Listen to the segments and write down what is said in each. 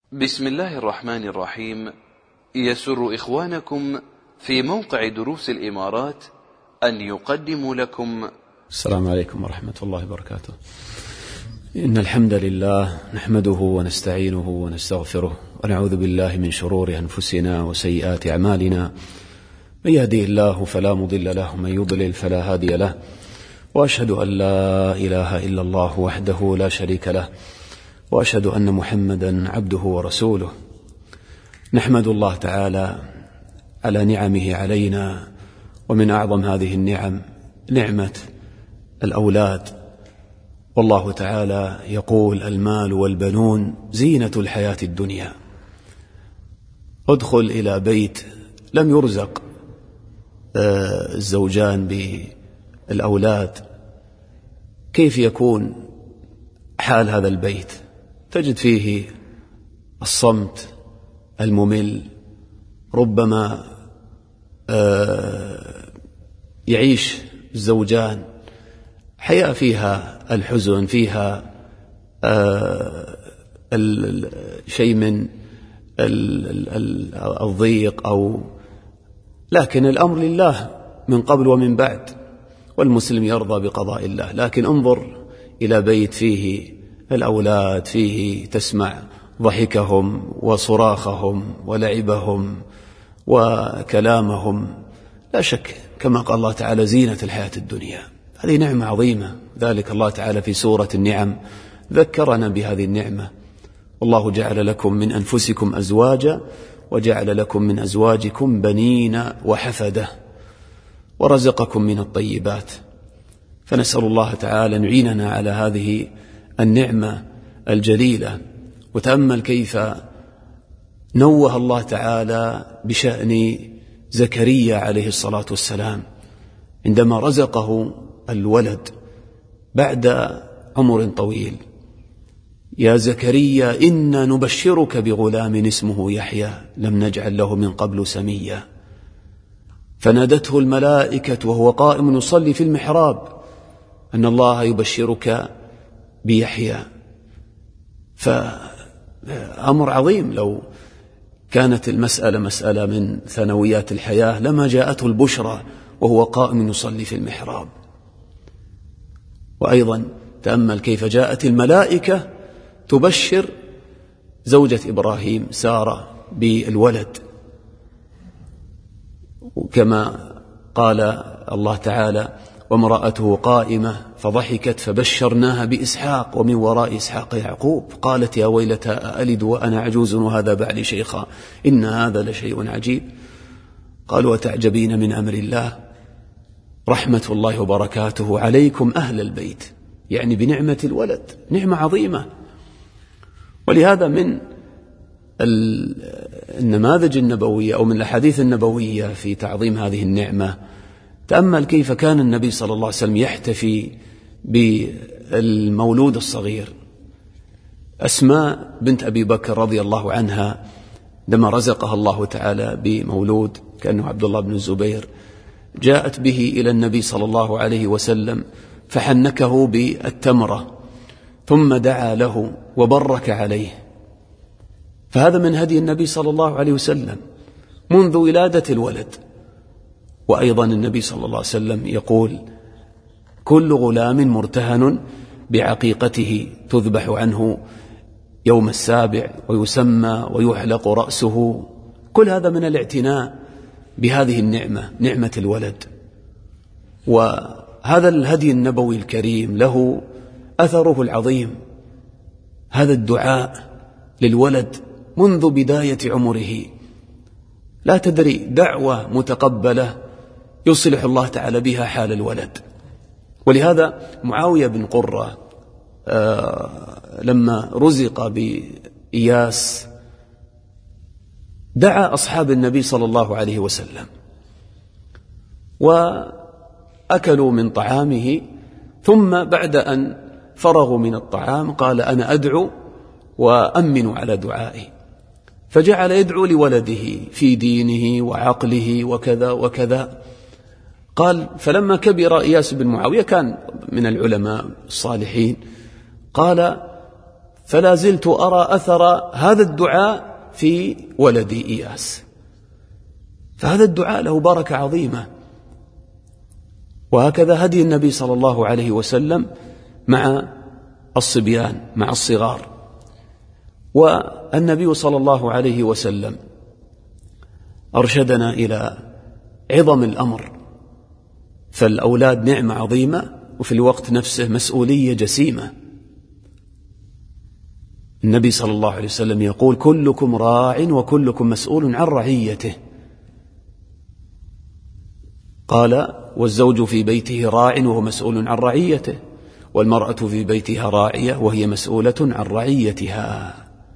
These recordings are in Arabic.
بسم الله الرحمن الرحيم. يسر إخوانكم في موقع دروس الإمارات أن يقدموا لكم. السلام عليكم ورحمة الله وبركاته. إن الحمد لله نحمده ونستعينه ونستغفره ونعوذ بالله من شرور أنفسنا وسيئات أعمالنا. من يهديه الله فلا مضل له ومن يضلل فلا هادي له، وأشهد أن لا إله إلا الله وحده لا شريك له، وأشهد أن محمدا عبده ورسوله. نحمد الله تعالى على نعمه علينا، ومن أعظم هذه النعم نعمة الأولاد. والله تعالى يقول: المال والبنون زينة الحياة الدنيا. ادخل إلى بيت لم يرزق الزوجان بالأولاد، كيف يكون حال هذا البيت؟ تجد فيه الصمت الممل، ربما يعيش الزوجان حياة فيها الحزن، فيها شيء من الضيق، لكن الأمر لله من قبل ومن بعد، والمسلم يرضى بقضاء الله. لكن انظر إلى بيت فيه الأولاد، فيه تسمع ضحكهم وصراخهم ولعبهم وكلامهم، لا شك كما قال الله تعالى: زينة الحياة الدنيا. هذه نعمة عظيمة، ذلك الله تعالى في سورة النعم ذكرنا بهذه النعمة: والله جعل لكم من أنفسكم أزواجا وجعل لكم من أزواجكم بنين وحفدة ورزقكم من الطيبات. فنسأل الله تعالى أن يعيننا على هذه النعمة الجليلة. وتأمل كيف نوه الله تعالى بشأن زكريا عليه الصلاة والسلام عندما رزقه الولد بعد عمر طويل: يا زكريا إنا نبشرك بغلام اسمه يحيى لم نجعل له من قبل سميا. فنادته الملائكة وهو قائم يصلي في المحراب أن الله يبشرك بيحيى. فأمر عظيم، لو كانت المسألة مسألة من ثانويات الحياة لما جاءته البشرى وهو قائم يصلي في المحراب. وأيضا تأمل كيف جاءت الملائكة تبشر زوجة إبراهيم سارة بالولد، وكما قال الله تعالى: وامرأته قائمة فضحكت فبشرناها بإسحاق ومن وراء إسحاق يعقوب قالت يا ويلتى أألد وأنا عجوز وهذا بعلي شيخا إن هذا لشيء عجيب. قالوا: وتعجبين من أمر الله رحمة الله وبركاته عليكم أهل البيت، يعني بنعمة الولد، نعمة عظيمة. ولهذا من النماذج النبوية أو من الأحاديث النبوية في تعظيم هذه النعمة، تأمل كيف كان النبي صلى الله عليه وسلم يحتفي بالمولود الصغير. أسماء بنت أبي بكر رضي الله عنها لما رزقها الله تعالى بمولود كأنه عبد الله بن الزبير، جاءت به إلى النبي صلى الله عليه وسلم فحنكه بالتمرة ثم دعا له وبرك عليه. فهذا من هدي النبي صلى الله عليه وسلم منذ ولادة الولد. وأيضا النبي صلى الله عليه وسلم يقول: كل غلام مرتهن بعقيقته تذبح عنه يوم السابع ويسمى ويحلق رأسه. كل هذا من الاعتناء بهذه النعمة، نعمة الولد. وهذا الهدي النبوي الكريم له أثره العظيم، هذا الدعاء للولد منذ بداية عمره. لا تدري، دعوة متقبلة يصلح الله تعالى بها حال الولد. ولهذا معاوية بن قرة لما رزق بإياس دعا أصحاب النبي صلى الله عليه وسلم وأكلوا من طعامه، ثم بعد أن فرغوا من الطعام قال: أنا أدعو وأمن على دعائي. فجعل يدعو لولده في دينه وعقله وكذا وكذا. قال: فلما كبر إياس بن معاوية كان من العلماء الصالحين، قال: فلا زلت أرى أثر هذا الدعاء في ولدي إياس. فهذا الدعاء له بركة عظيمة. وهكذا هدي النبي صلى الله عليه وسلم مع الصبيان، مع الصغار. والنبي صلى الله عليه وسلم أرشدنا إلى عظم الأمر، فالأولاد نعمة عظيمة وفي الوقت نفسه مسؤولية جسيمة. النبي صلى الله عليه وسلم يقول: كلكم راع وكلكم مسؤول عن رعيته. قال: والزوج في بيته راع وهو مسؤول عن رعيته، والمرأة في بيتها راعية وهي مسؤولة عن رعيتها.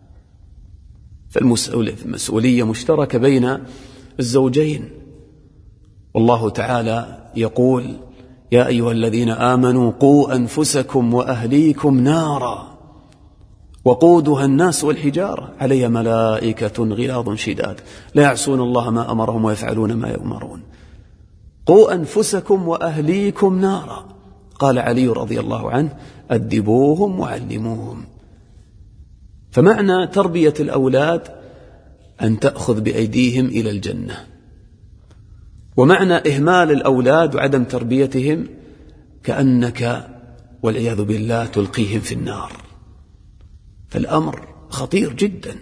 فالمسؤولية مشتركة بين الزوجين. والله تعالى يقول: يا أيها الذين آمنوا قوا أنفسكم وأهليكم نارا وقودها الناس والحجارة عليها ملائكة غلاظ شداد لا يعصون الله ما أمرهم ويفعلون ما يؤمرون. قوا أنفسكم وأهليكم نارا. قال علي رضي الله عنه: أدبوهم وعلموهم. فمعنى تربية الأولاد أن تأخذ بأيديهم إلى الجنة، ومعنى إهمال الأولاد وعدم تربيتهم كأنك والعياذ بالله تلقيهم في النار. فالأمر خطير جدا.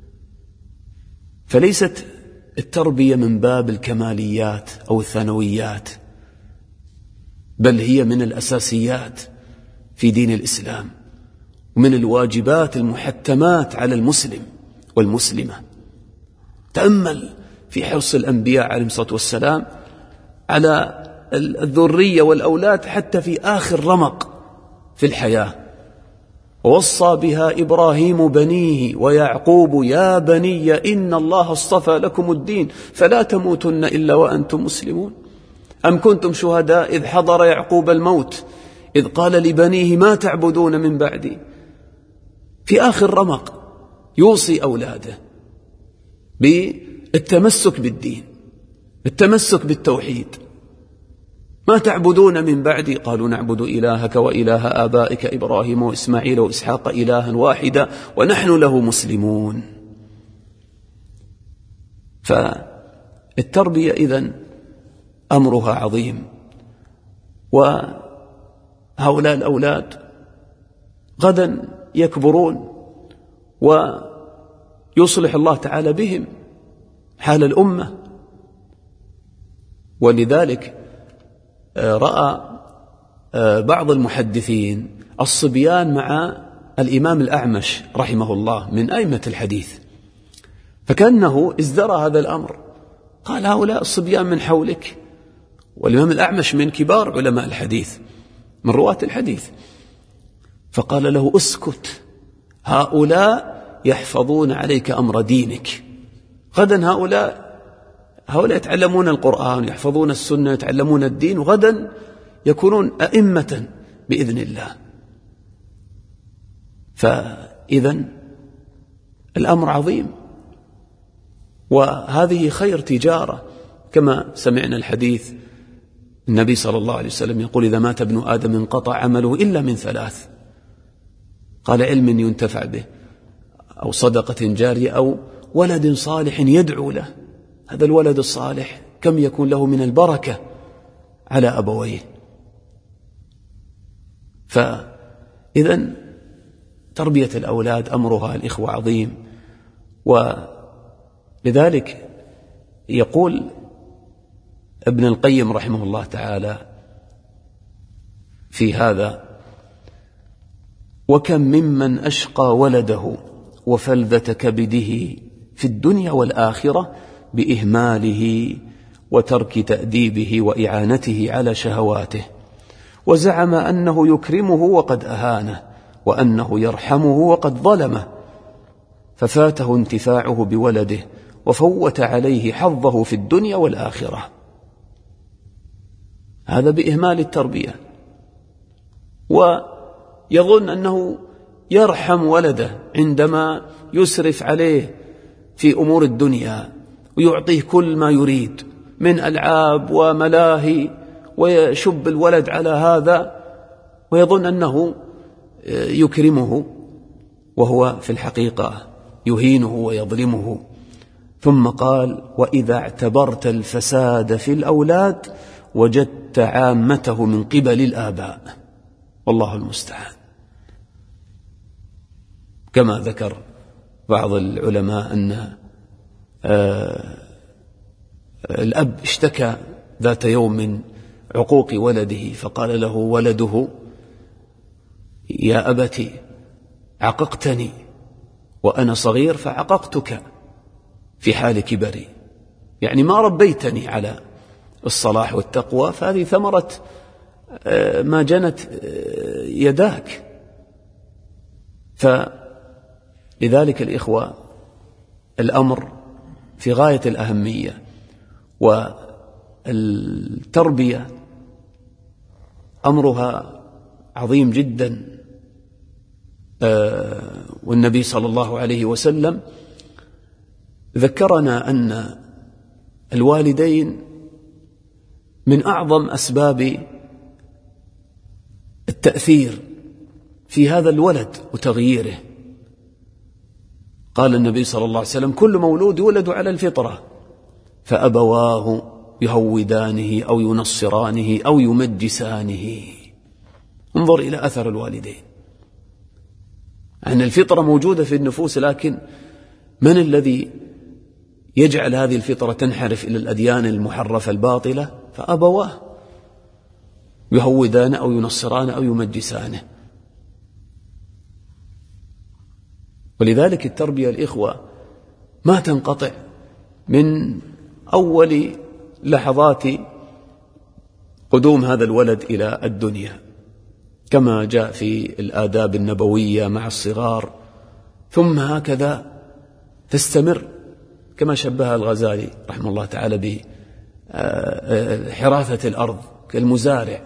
فليست التربية من باب الكماليات أو الثانويات، بل هي من الأساسيات في دين الإسلام، ومن الواجبات المحتمات على المسلم والمسلمة. تأمل في حرص الأنبياء عليهم الصلاة والسلام على الذرية والأولاد حتى في آخر رمق في الحياة. ووصى بها إبراهيم بنيه ويعقوب: يا بني إن الله اصطفى لكم الدين فلا تموتن إلا وأنتم مسلمون. أم كنتم شهداء إذ حضر يعقوب الموت إذ قال لبنيه ما تعبدون من بعدي. في آخر رمق يوصي أولاده بالتمسك بالدين، التمسك بالتوحيد. ما تعبدون من بعدي؟ قالوا: نعبد إلهك وإله آبائك إبراهيم وإسماعيل وإسحاق إلها واحدا ونحن له مسلمون. فالتربية إذن أمرها عظيم. وهؤلاء الأولاد غدا يكبرون ويصلح الله تعالى بهم حال الأمة. ولذلك رأى بعض المحدثين الصبيان مع الإمام الأعمش رحمه الله من أئمة الحديث، فكأنه ازدرى هذا الأمر. قال: هؤلاء الصبيان من حولك، والإمام الأعمش من كبار علماء الحديث، من رواة الحديث. فقال له: اسكت، هؤلاء يحفظون عليك أمر دينك. غدا هؤلاء يتعلمون القرآن، يحفظون السنة، يتعلمون الدين، وغدا يكونون أئمة بإذن الله. فإذن الأمر عظيم، وهذه خير تجارة. كما سمعنا الحديث النبي صلى الله عليه وسلم يقول: إذا مات ابن آدم انقطع عمله إلا من ثلاث. قال: علم ينتفع به، أو صدقة جارية، أو ولد صالح يدعو له. هذا الولد الصالح كم يكون له من البركة على أبويه. فإذن تربية الأولاد أمرها الإخوة عظيم. ولذلك يقول ابن القيم رحمه الله تعالى في هذا: وكم ممن أشقى ولده وفلذة كبده في الدنيا والآخرة بإهماله وترك تأديبه وإعانته على شهواته، وزعم أنه يكرمه وقد أهانه، وأنه يرحمه وقد ظلمه، ففاته انتفاعه بولده وفوت عليه حظه في الدنيا والآخرة. هذا بإهمال التربية. ويظن أنه يرحم ولده عندما يسرف عليه في أمور الدنيا ويعطيه كل ما يريد من ألعاب وملاهي، ويشب الولد على هذا، ويظن أنه يكرمه وهو في الحقيقة يهينه ويظلمه. ثم قال: وإذا اعتبرت الفساد في الأولاد وجدت عامته من قبل الآباء، والله المستعان. كما ذكر بعض العلماء أن الأب اشتكى ذات يوم من عقوق ولده، فقال له ولده: يا أبت عققتني وأنا صغير فعققتك في حال كبري، يعني ما ربيتني على الصلاح والتقوى، فهذه ثمرة ما جنت يداك. فلذلك الإخوة الأمر في غاية الأهمية، والتربية أمرها عظيم جدا. والنبي صلى الله عليه وسلم ذكرنا أن الوالدين من أعظم أسباب التأثير في هذا الولد وتغييره. قال النبي صلى الله عليه وسلم: كل مولود يولد على الفطرة فأبواه يهودانه أو ينصرانه أو يمجسانه. انظر إلى أثر الوالدين، أن الفطرة موجودة في النفوس، لكن من الذي يجعل هذه الفطرة تنحرف إلى الأديان المحرفة الباطلة؟ فأبواه يهودان أو ينصران أو يمجسانه. ولذلك التربية الإخوة ما تنقطع من أول لحظات قدوم هذا الولد إلى الدنيا، كما جاء في الآداب النبوية مع الصغار، ثم هكذا تستمر، كما شبه الغزالي رحمه الله تعالى بحراثة الأرض كالمزارع،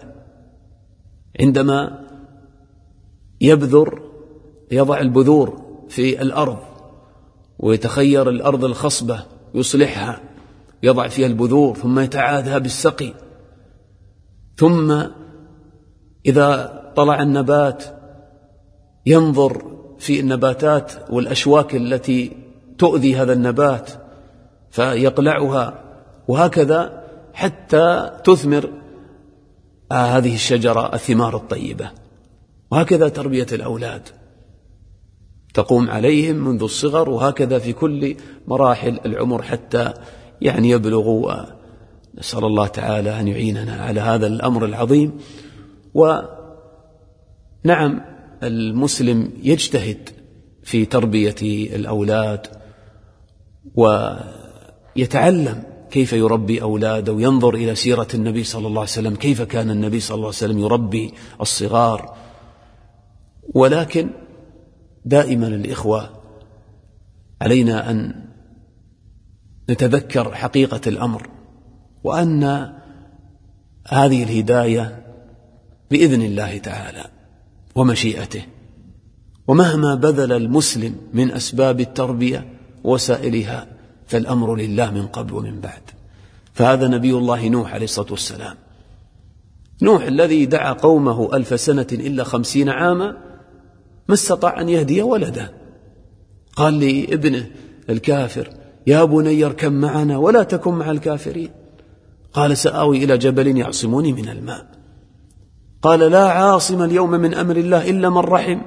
عندما يبذر يضع البذور في الأرض ويتخير الأرض الخصبة يصلحها، يضع فيها البذور، ثم يتعاهدها بالسقي، ثم إذا طلع النبات ينظر في النباتات والأشواك التي تؤذي هذا النبات فيقلعها، وهكذا حتى تثمر هذه الشجرة الثمار الطيبة. وهكذا تربية الأولاد تقوم عليهم منذ الصغر، وهكذا في كل مراحل العمر حتى يبلغوا. نسأل الله تعالى أن يعيننا على هذا الأمر العظيم. ونعم، المسلم يجتهد في تربية الأولاد ويتعلم كيف يربي أولاده، وينظر إلى سيرة النبي صلى الله عليه وسلم، كيف كان النبي صلى الله عليه وسلم يربي الصغار. ولكن دائما الإخوة علينا أن نتذكر حقيقة الأمر، وأن هذه الهداية بإذن الله تعالى ومشيئته، ومهما بذل المسلم من أسباب التربية وسائلها فالأمر لله من قبل ومن بعد. فهذا نبي الله نوح عليه الصلاة والسلام، نوح الذي دعا قومه 1000 سنة إلا 50 عاما ما استطاع أن يهدي ولده. قال لابنه الكافر: يا بني اركب معنا ولا تكن مع الكافرين. قال: سآوي إلى جبل يعصمني من الماء. قال: لا عاصم اليوم من أمر الله إلا من رحم.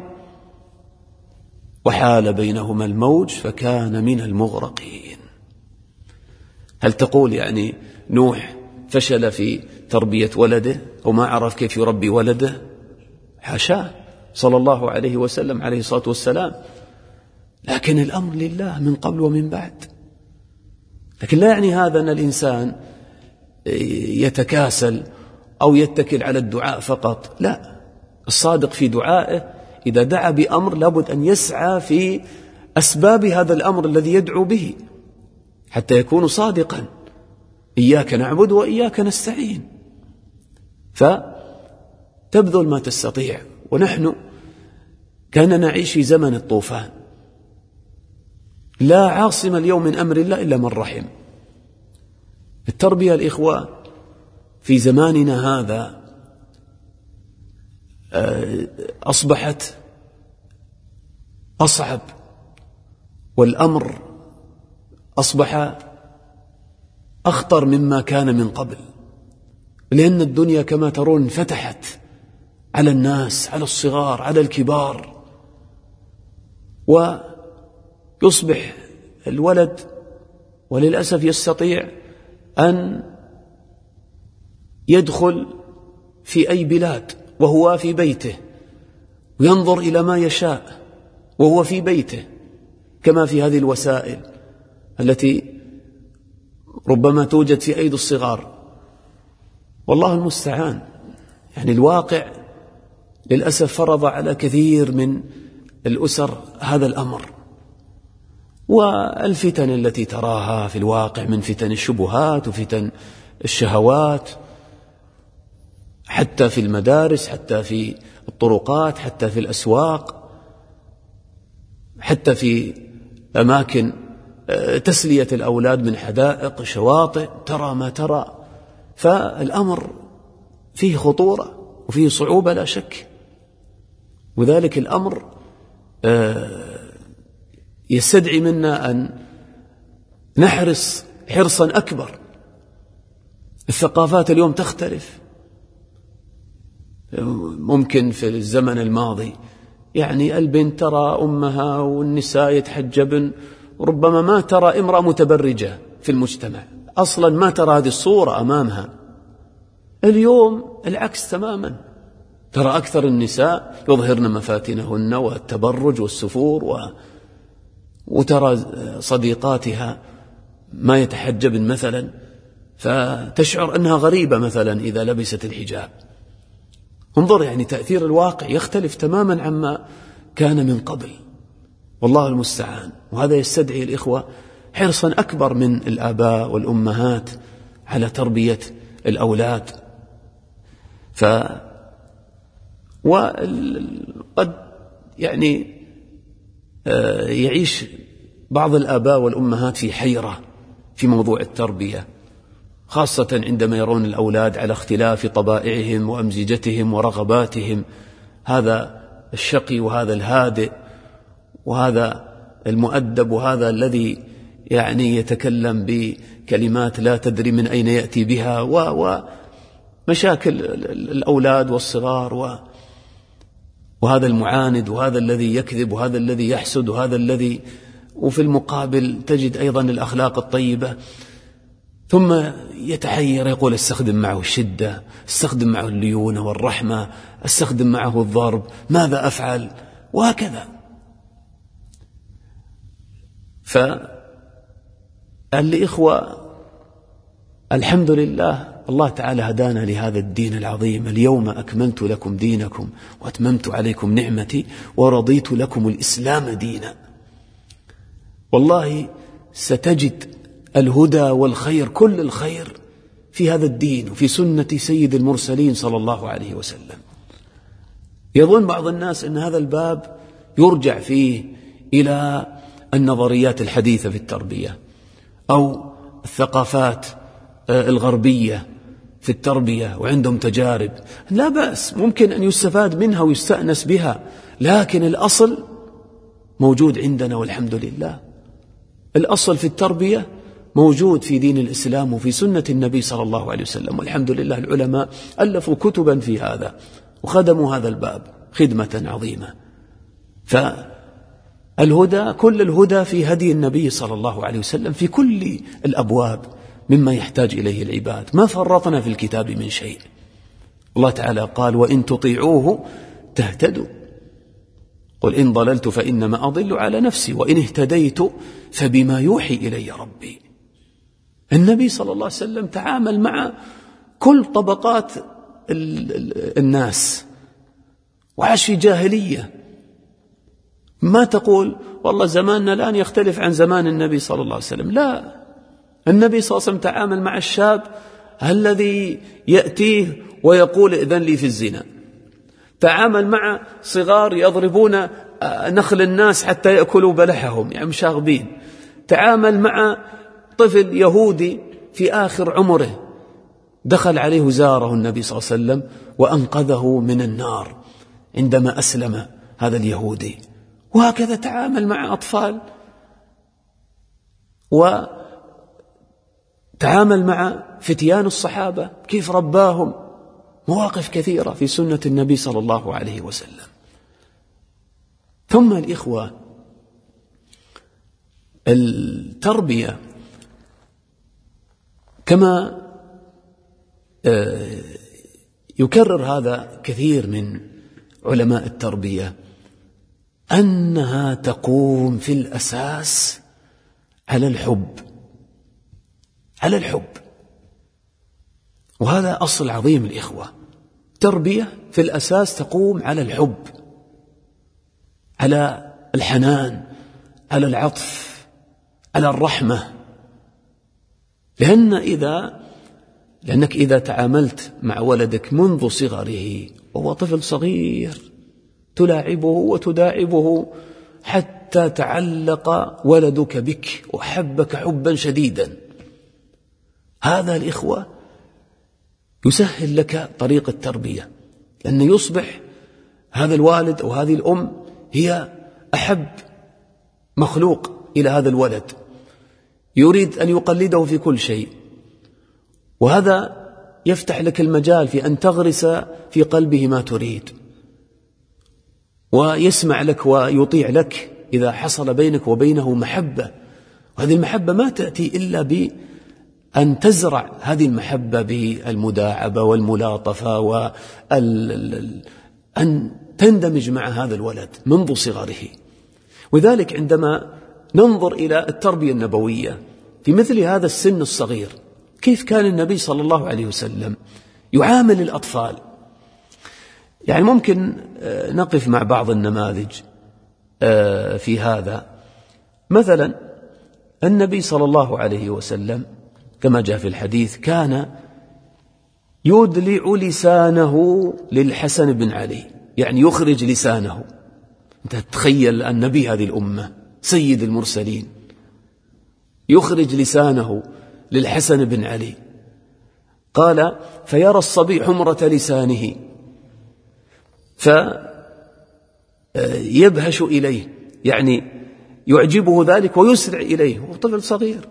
وحال بينهما الموج فكان من المغرقين. هل تقول نوح فشل في تربية ولده أو ما عرف كيف يربي ولده؟ حاشاه صلى الله عليه وسلم عليه الصلاة والسلام. لكن الأمر لله من قبل ومن بعد. لكن لا يعني هذا أن الإنسان يتكاسل أو يتكل على الدعاء فقط، لا. الصادق في دعائه إذا دعا بأمر لابد أن يسعى في أسباب هذا الأمر الذي يدعو به حتى يكون صادقا: إياك نعبد وإياك نستعين. فتبذل ما تستطيع. ونحن كنا نعيش في زمن الطوفان، لا عاصم اليوم من أمر الله إلا من رحم. التربية الإخوة في زماننا هذا أصبحت أصعب، والأمر أصبح أخطر مما كان من قبل، لأن الدنيا كما ترون فتحت على الناس، على الصغار، على الكبار، ويصبح الولد وللأسف يستطيع أن يدخل في أي بلاد وهو في بيته، وينظر إلى ما يشاء وهو في بيته، كما في هذه الوسائل التي ربما توجد في أيدي الصغار. والله المستعان. يعني الواقع للأسف فرض على كثير من الأسر هذا الأمر، والفتن التي تراها في الواقع من فتن الشبهات وفتن الشهوات، حتى في المدارس، حتى في الطرقات، حتى في الأسواق، حتى في أماكن تسلية الأولاد من حدائق، شواطئ، ترى ما ترى. فالأمر فيه خطورة وفيه صعوبة لا شك، وذلك الأمر يستدعي منا أن نحرص حرصا أكبر. الثقافات اليوم تختلف. ممكن في الزمن الماضي يعني البنت ترى أمها والنساء يتحجبن، ربما ما ترى امرأة متبرجة في المجتمع، أصلا ما ترى هذه الصورة أمامها. اليوم العكس تماما، ترى أكثر النساء يظهرن مفاتنهن والتبرج والسفور، وترى صديقاتها ما يتحجبن مثلا، فتشعر أنها غريبة مثلا إذا لبست الحجاب. انظر، يعني تأثير الواقع يختلف تماما عما كان من قبل، والله المستعان. وهذا يستدعي الإخوة حرصا أكبر من الآباء والأمهات على تربية الأولاد. وقد يعني يعيش بعض الآباء والأمهات في حيرة في موضوع التربية، خاصة عندما يرون الأولاد على اختلاف طبائعهم وأمزجتهم ورغباتهم، هذا الشقي وهذا الهادئ، وهذا المؤدب وهذا الذي يعني يتكلم بكلمات لا تدري من أين يأتي بها، ومشاكل الأولاد والصغار، وهذا المعاند وهذا الذي يكذب وهذا الذي يحسد وهذا الذي، وفي المقابل تجد أيضا الأخلاق الطيبة. ثم يتحير، يقول استخدم معه الشدة، استخدم معه الليونة والرحمة، استخدم معه الضرب، ماذا أفعل؟ وهكذا. فالإخوة الحمد لله، الله تعالى هدانا لهذا الدين العظيم. اليوم أكملت لكم دينكم وأتممت عليكم نعمتي ورضيت لكم الإسلام دينا. والله ستجد الهدى والخير، كل الخير في هذا الدين وفي سنة سيد المرسلين صلى الله عليه وسلم. يظن بعض الناس أن هذا الباب يرجع فيه إلى النظريات الحديثة في التربية أو الثقافات الغربية في التربية، وعندهم تجارب. لا بأس، ممكن أن يستفاد منها ويستأنس بها، لكن الأصل موجود عندنا والحمد لله. الأصل في التربية موجود في دين الإسلام وفي سنة النبي صلى الله عليه وسلم، والحمد لله العلماء ألفوا كتبا في هذا وخدموا هذا الباب خدمة عظيمة. فالهدى، كل الهدى في هدي النبي صلى الله عليه وسلم في كل الأبواب مما يحتاج إليه العباد، ما فرطنا في الكتاب من شيء. الله تعالى قال وإن تطيعوه تهتدوا، قل إن ضللت فإنما أضل على نفسي وإن اهتديت فبما يوحي إلي ربي. النبي صلى الله عليه وسلم تعامل مع كل طبقات الناس وعاش في جاهلية. ما تقول والله زماننا الآن يختلف عن زمان النبي صلى الله عليه وسلم، لا، النبي صلى الله عليه وسلم تعامل مع الشاب الذي يأتيه ويقول إذن لي في الزنا، تعامل مع صغار يضربون نخل الناس حتى يأكلوا بلحهم، يعني مشاغبين، تعامل مع طفل يهودي في آخر عمره دخل عليه زاره النبي صلى الله عليه وسلم وأنقذه من النار عندما أسلم هذا اليهودي، وهكذا تعامل مع أطفال، وتعامل مع فتيان الصحابة كيف رباهم. مواقف كثيرة في سنة النبي صلى الله عليه وسلم. ثم الإخوة، التربية كما يكرر هذا كثير من علماء التربية أنها تقوم في الأساس على الحب، على الحب. وهذا أصل عظيم الإخوة. تربية في الأساس تقوم على الحب، على الحنان، على العطف، على الرحمة. لأنك إذا تعاملت مع ولدك منذ صغره وهو طفل صغير تلاعبه وتداعبه حتى تعلق ولدك بك وحبك حبا شديدا، هذا الإخوة يسهل لك طريق التربية، لأن يصبح هذا الوالد أو هذه الأم هي أحب مخلوق إلى هذا الولد، يريد أن يقلده في كل شيء. وهذا يفتح لك المجال في أن تغرس في قلبه ما تريد، ويسمع لك ويطيع لك إذا حصل بينك وبينه محبة. وهذه المحبة ما تأتي إلا بأن تزرع هذه المحبة بالمداعبة والملاطفة، وأن تندمج مع هذا الولد منذ صغره. وذلك عندما ننظر إلى التربية النبوية في مثل هذا السن الصغير، كيف كان النبي صلى الله عليه وسلم يعامل الأطفال. يعني ممكن نقف مع بعض النماذج في هذا. مثلا النبي صلى الله عليه وسلم كما جاء في الحديث كان يدلع لسانه للحسن بن علي، يعني يخرج لسانه. أنت تخيل النبي هذه الأمة سيد المرسلين يخرج لسانه للحسن بن علي. قال فيرى الصبي حمرة لسانه فيبهش إليه، يعني يعجبه ذلك ويسرع إليه، هو طفل صغير.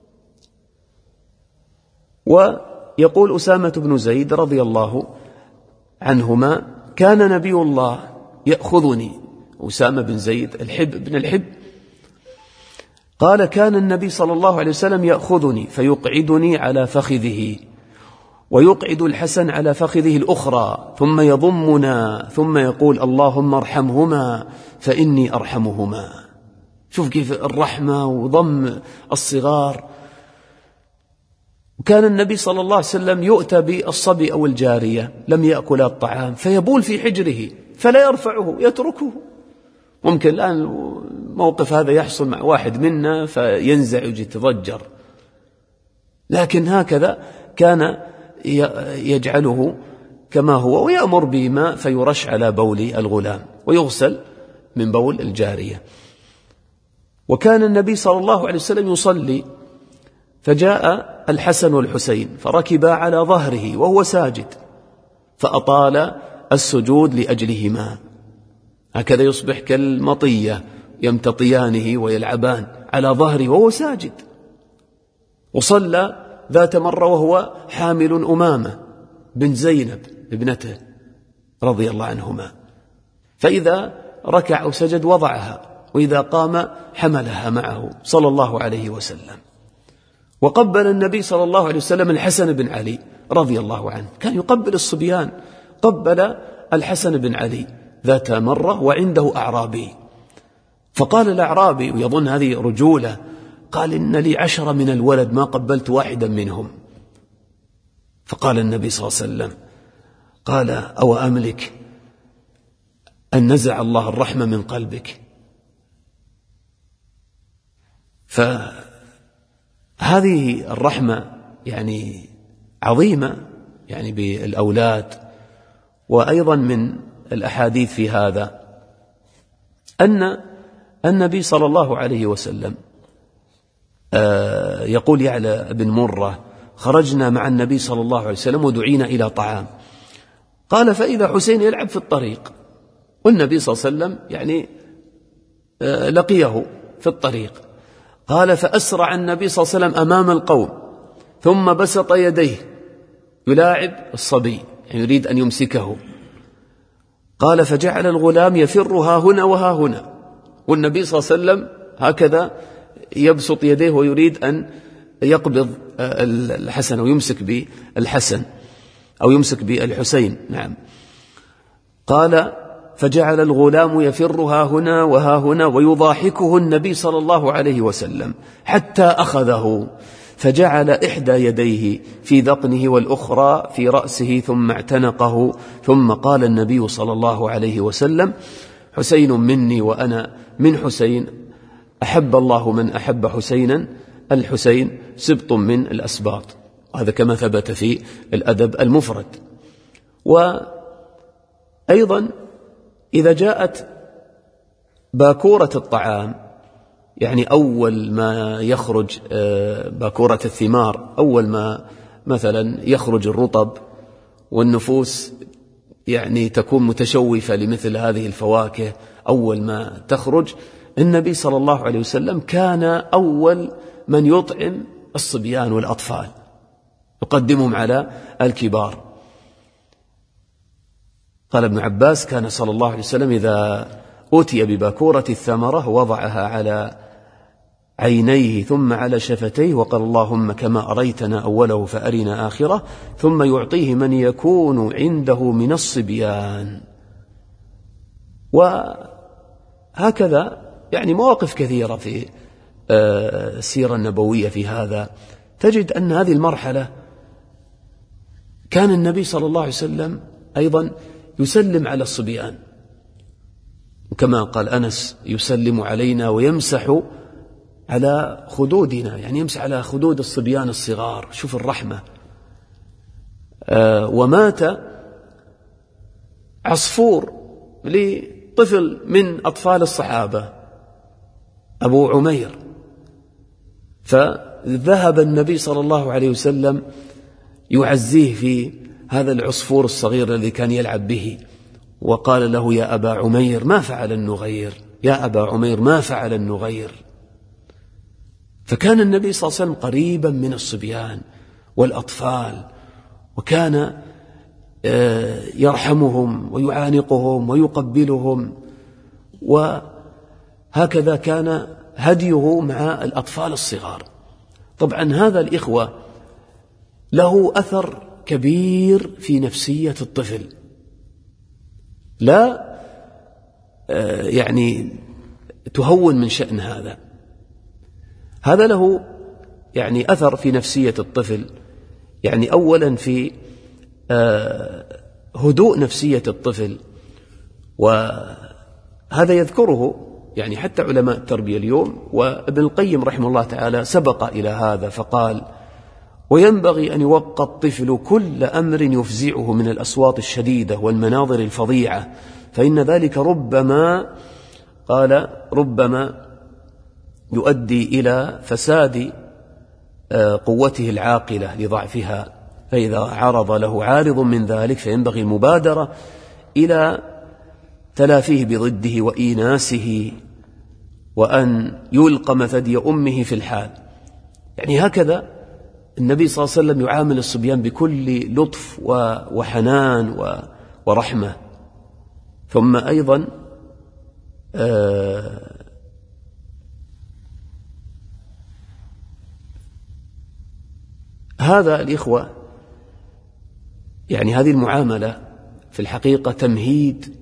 ويقول أسامة بن زيد رضي الله عنهما كان نبي الله يأخذني، أسامة بن زيد الحب بن الحب، قال كان النبي صلى الله عليه وسلم يأخذني فيقعدني على فخذه ويقعد الحسن على فخذه الأخرى ثم يضمنا ثم يقول اللهم ارحمهما فإني أرحمهما. شوف كيف الرحمة وضم الصغار. وكان النبي صلى الله عليه وسلم يؤتى بالصبي أو الجارية لم يأكل الطعام فيبول في حجره فلا يرفعه يتركه. ممكن الآن موقف هذا يحصل مع واحد منا فينزعج يتضجر، لكن هكذا كان يجعله كما هو، ويأمر بماء فيرش على بول الغلام ويغسل من بول الجارية. وكان النبي صلى الله عليه وسلم يصلي فجاء الحسن والحسين فركبا على ظهره وهو ساجد فأطال السجود لأجلهما، هكذا يصبح كالمطية يمتطيانه ويلعبان على ظهره وهو ساجد. وصلى ذات مرة وهو حامل أمامة بنت زينب ابنته رضي الله عنهما، فإذا ركع أو سجد وضعها، وإذا قام حملها معه صلى الله عليه وسلم. وقبل النبي صلى الله عليه وسلم الحسن بن علي رضي الله عنه، كان يقبل الصبيان، قبل الحسن بن علي ذات مرة وعنده أعرابي، فقال الأعرابي ويظن هذه رجولة، قال إن لي 10 من الولد ما قبلت واحدا منهم. فقال النبي صلى الله عليه وسلم قال أو أملك أن نزع الله الرحمة من قلبك. فهذه الرحمة يعني عظيمة يعني بالأولاد. وأيضا من الأحاديث في هذا أن النبي صلى الله عليه وسلم يقول يعلى بن مرة خرجنا مع النبي صلى الله عليه وسلم ودعينا إلى طعام، قال فإذا حسين يلعب في الطريق، والنبي صلى الله عليه وسلم يعني لقيه في الطريق. قال فأسرع النبي صلى الله عليه وسلم أمام القوم ثم بسط يديه يلاعب الصبي، يعني يريد أن يمسكه. قال فجعل الغلام يفر ها هنا وها هنا، والنبي صلى الله عليه وسلم هكذا يبسط يديه ويريد أن يقبض الحسن أو يمسك بالحسن أو يمسك بالحسين. نعم. قال فجعل الغلام يفر ها هنا وها هنا ويضاحكه النبي صلى الله عليه وسلم حتى أخذه فجعل إحدى يديه في ذقنه والأخرى في رأسه ثم اعتنقه، ثم قال النبي صلى الله عليه وسلم حسين مني وأنا من حسين، أحب الله من أحب حسينا، الحسين سبط من الأسباط. هذا كما ثبت في الأدب المفرد. وأيضا إذا جاءت باكورة الطعام، يعني أول ما يخرج باكورة الثمار، أول ما مثلا يخرج الرطب والنفوس يعني تكون متشوفة لمثل هذه الفواكه، أول ما تخرج النبي صلى الله عليه وسلم كان أول من يطعم الصبيان والأطفال، يقدمهم على الكبار. قال ابن عباس كان صلى الله عليه وسلم إذا أتي بباكورة الثمرة وضعها على عينيه ثم على شفتيه وقال اللهم كما أريتنا أوله فأرنا آخره، ثم يعطيه من يكون عنده من الصبيان. وهكذا يعني مواقف كثيرة في السيرة النبوية في هذا. تجد أن هذه المرحلة كان النبي صلى الله عليه وسلم أيضا يسلم على الصبيان، وكما قال أنس يسلم علينا ويمسح على خدودنا، يعني يمسح على خدود الصبيان الصغار. شوف الرحمة. ومات عصفور لطفل من أطفال الصحابة أبو عمير، فذهب النبي صلى الله عليه وسلم يعزيه في هذا العصفور الصغير الذي كان يلعب به، وقال له يا أبا عمير ما فعل النغير، يا أبا عمير ما فعل النغير. فكان النبي صلى الله عليه وسلم قريبا من الصبيان والأطفال، وكان يرحمهم ويعانقهم ويقبلهم، وهكذا كان هديه مع الأطفال الصغار. طبعا هذا الإخوة له أثر كبير في نفسية الطفل، لا يعني تهون من شأن هذا. هذا له يعني أثر في نفسية الطفل، يعني أولا في هدوء نفسية الطفل، وهذا يذكره يعني حتى علماء التربية اليوم. وابن القيم رحمه الله تعالى سبق إلى هذا فقال وينبغي أن يوقى الطفل كل أمر يفزعه من الأصوات الشديدة والمناظر الفظيعة، فإن ذلك ربما يؤدي إلى فساد قوته العاقلة لضعفها، فإذا عرض له عارض من ذلك فينبغي المبادرة إلى تلافيه بضده وإيناسه، وأن يلقم ثدي أمه في الحال. يعني هكذا النبي صلى الله عليه وسلم يعامل الصبيان بكل لطف وحنان ورحمة. ثم أيضا هذا الإخوة يعني هذه المعاملة في الحقيقة تمهيد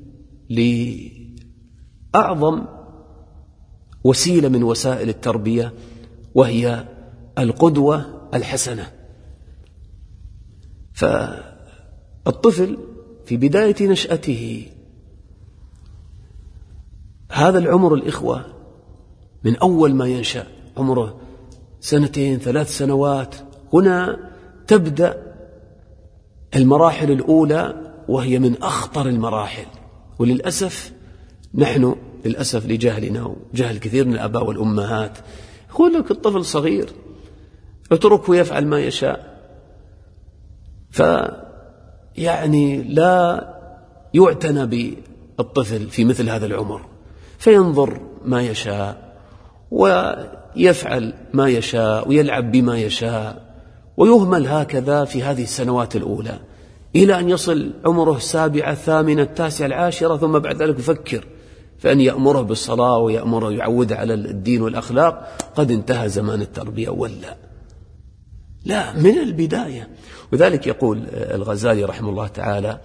لأعظم وسيلة من وسائل التربية، وهي القدوة الحسنة. فالطفل في بداية نشأته هذا العمر الإخوة من أول ما ينشأ عمره 2 3 سنوات، هنا تبدأ المراحل الأولى وهي من أخطر المراحل. وللأسف نحن للأسف لجهلنا وجهل كثير من الآباء والأمهات يقول لك الطفل صغير اتركه يفعل ما يشاء، فيعني لا يعتنى بالطفل في مثل هذا العمر، فينظر ما يشاء ويفعل ما يشاء ويلعب بما يشاء، ويهمل هكذا في هذه السنوات الأولى إلى أن يصل عمره 7 8 9 10، ثم بعد ذلك يفكر فأن يأمره بالصلاة ويأمره يعود على الدين والأخلاق. قد انتهى زمان التربية ولا لا، من البداية. وذلك يقول الغزالي رحمه الله تعالى: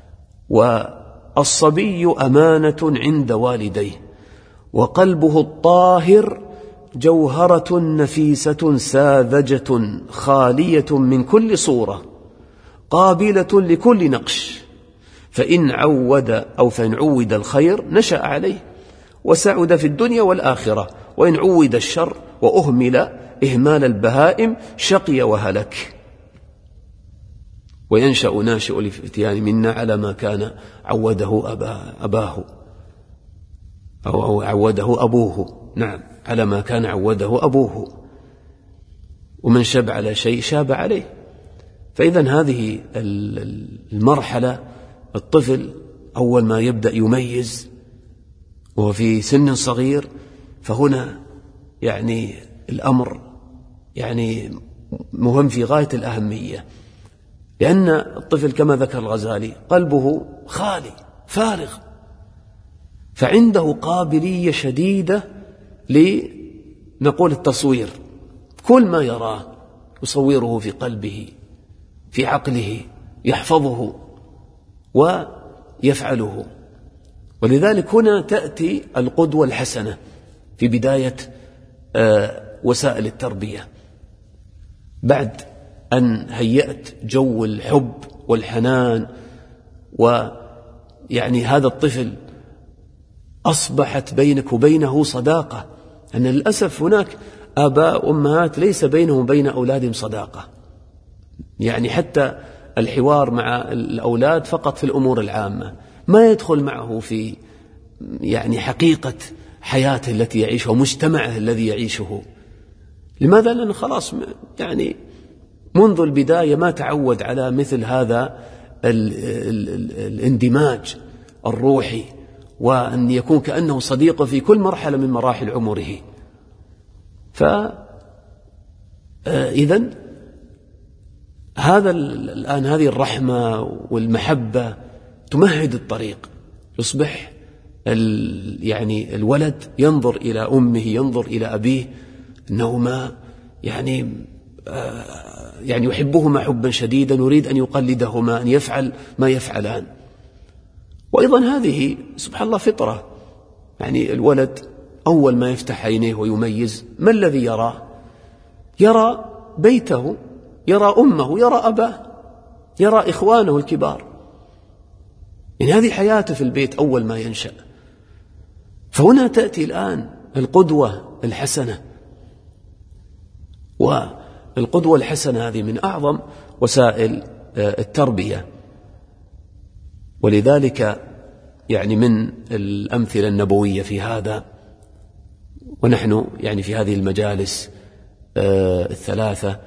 والصبي أمانة عند والديه، وقلبه الطاهر جوهرة نفيسة ساذجة خالية من كل صورة قابلة لكل نقش، فإن عود الخير نشأ عليه وسعد في الدنيا والآخرة، وإن عود الشر وأهمل إهمال البهائم شقي وهلك. وينشأ ناشئ الفتيان منا على ما كان عوده أباه أو عوده أبوه، نعم، على ما كان عوده أبوه، ومن شب على شيء شاب عليه. فإذا هذه المرحلة، الطفل أول ما يبدأ يميز وهو في سن صغير، فهنا يعني الأمر يعني مهم في غاية الأهمية، لأن الطفل كما ذكر الغزالي قلبه خالي فارغ، فعنده قابلية شديدة لنقول التصوير، كل ما يراه يصوره في قلبه في عقله، يحفظه ويفعله. ولذلك هنا تأتي القدوة الحسنة في بداية وسائل التربية، بعد أن هيأت جو الحب والحنان، ويعني هذا الطفل أصبحت بينك وبينه صداقة. أن للأسف هناك آباء وأمهات ليس بينهم وبين أولادهم صداقة، يعني حتى الحوار مع الأولاد فقط في الأمور العامة، ما يدخل معه في يعني حقيقة حياته التي يعيشها ومجتمعه الذي يعيشه. لماذا؟ لأنه خلاص يعني منذ البداية ما تعود على مثل هذا الاندماج الروحي، وأن يكون كأنه صديقه في كل مرحلة من مراحل عمره. فإذن الآن هذه الرحمة والمحبة تمهد الطريق، يصبح يعني الولد ينظر إلى أمه، ينظر إلى أبيه أنهما يعني يحبهما حبا شديدا، يريد أن يقلدهما، أن يفعل ما يفعلان. وأيضا هذه سبحان الله فطرة، يعني الولد أول ما يفتح عينيه ويميز ما الذي يراه؟ يرى بيته، يرى أمه، يرى أباه، يرى إخوانه الكبار، يعني هذه حياته في البيت أول ما ينشأ. فهنا تأتي الآن القدوة الحسنة، والقدوة الحسنة هذه من أعظم وسائل التربية. ولذلك يعني من الأمثلة النبوية في هذا، ونحن يعني في هذه المجالس الثلاثة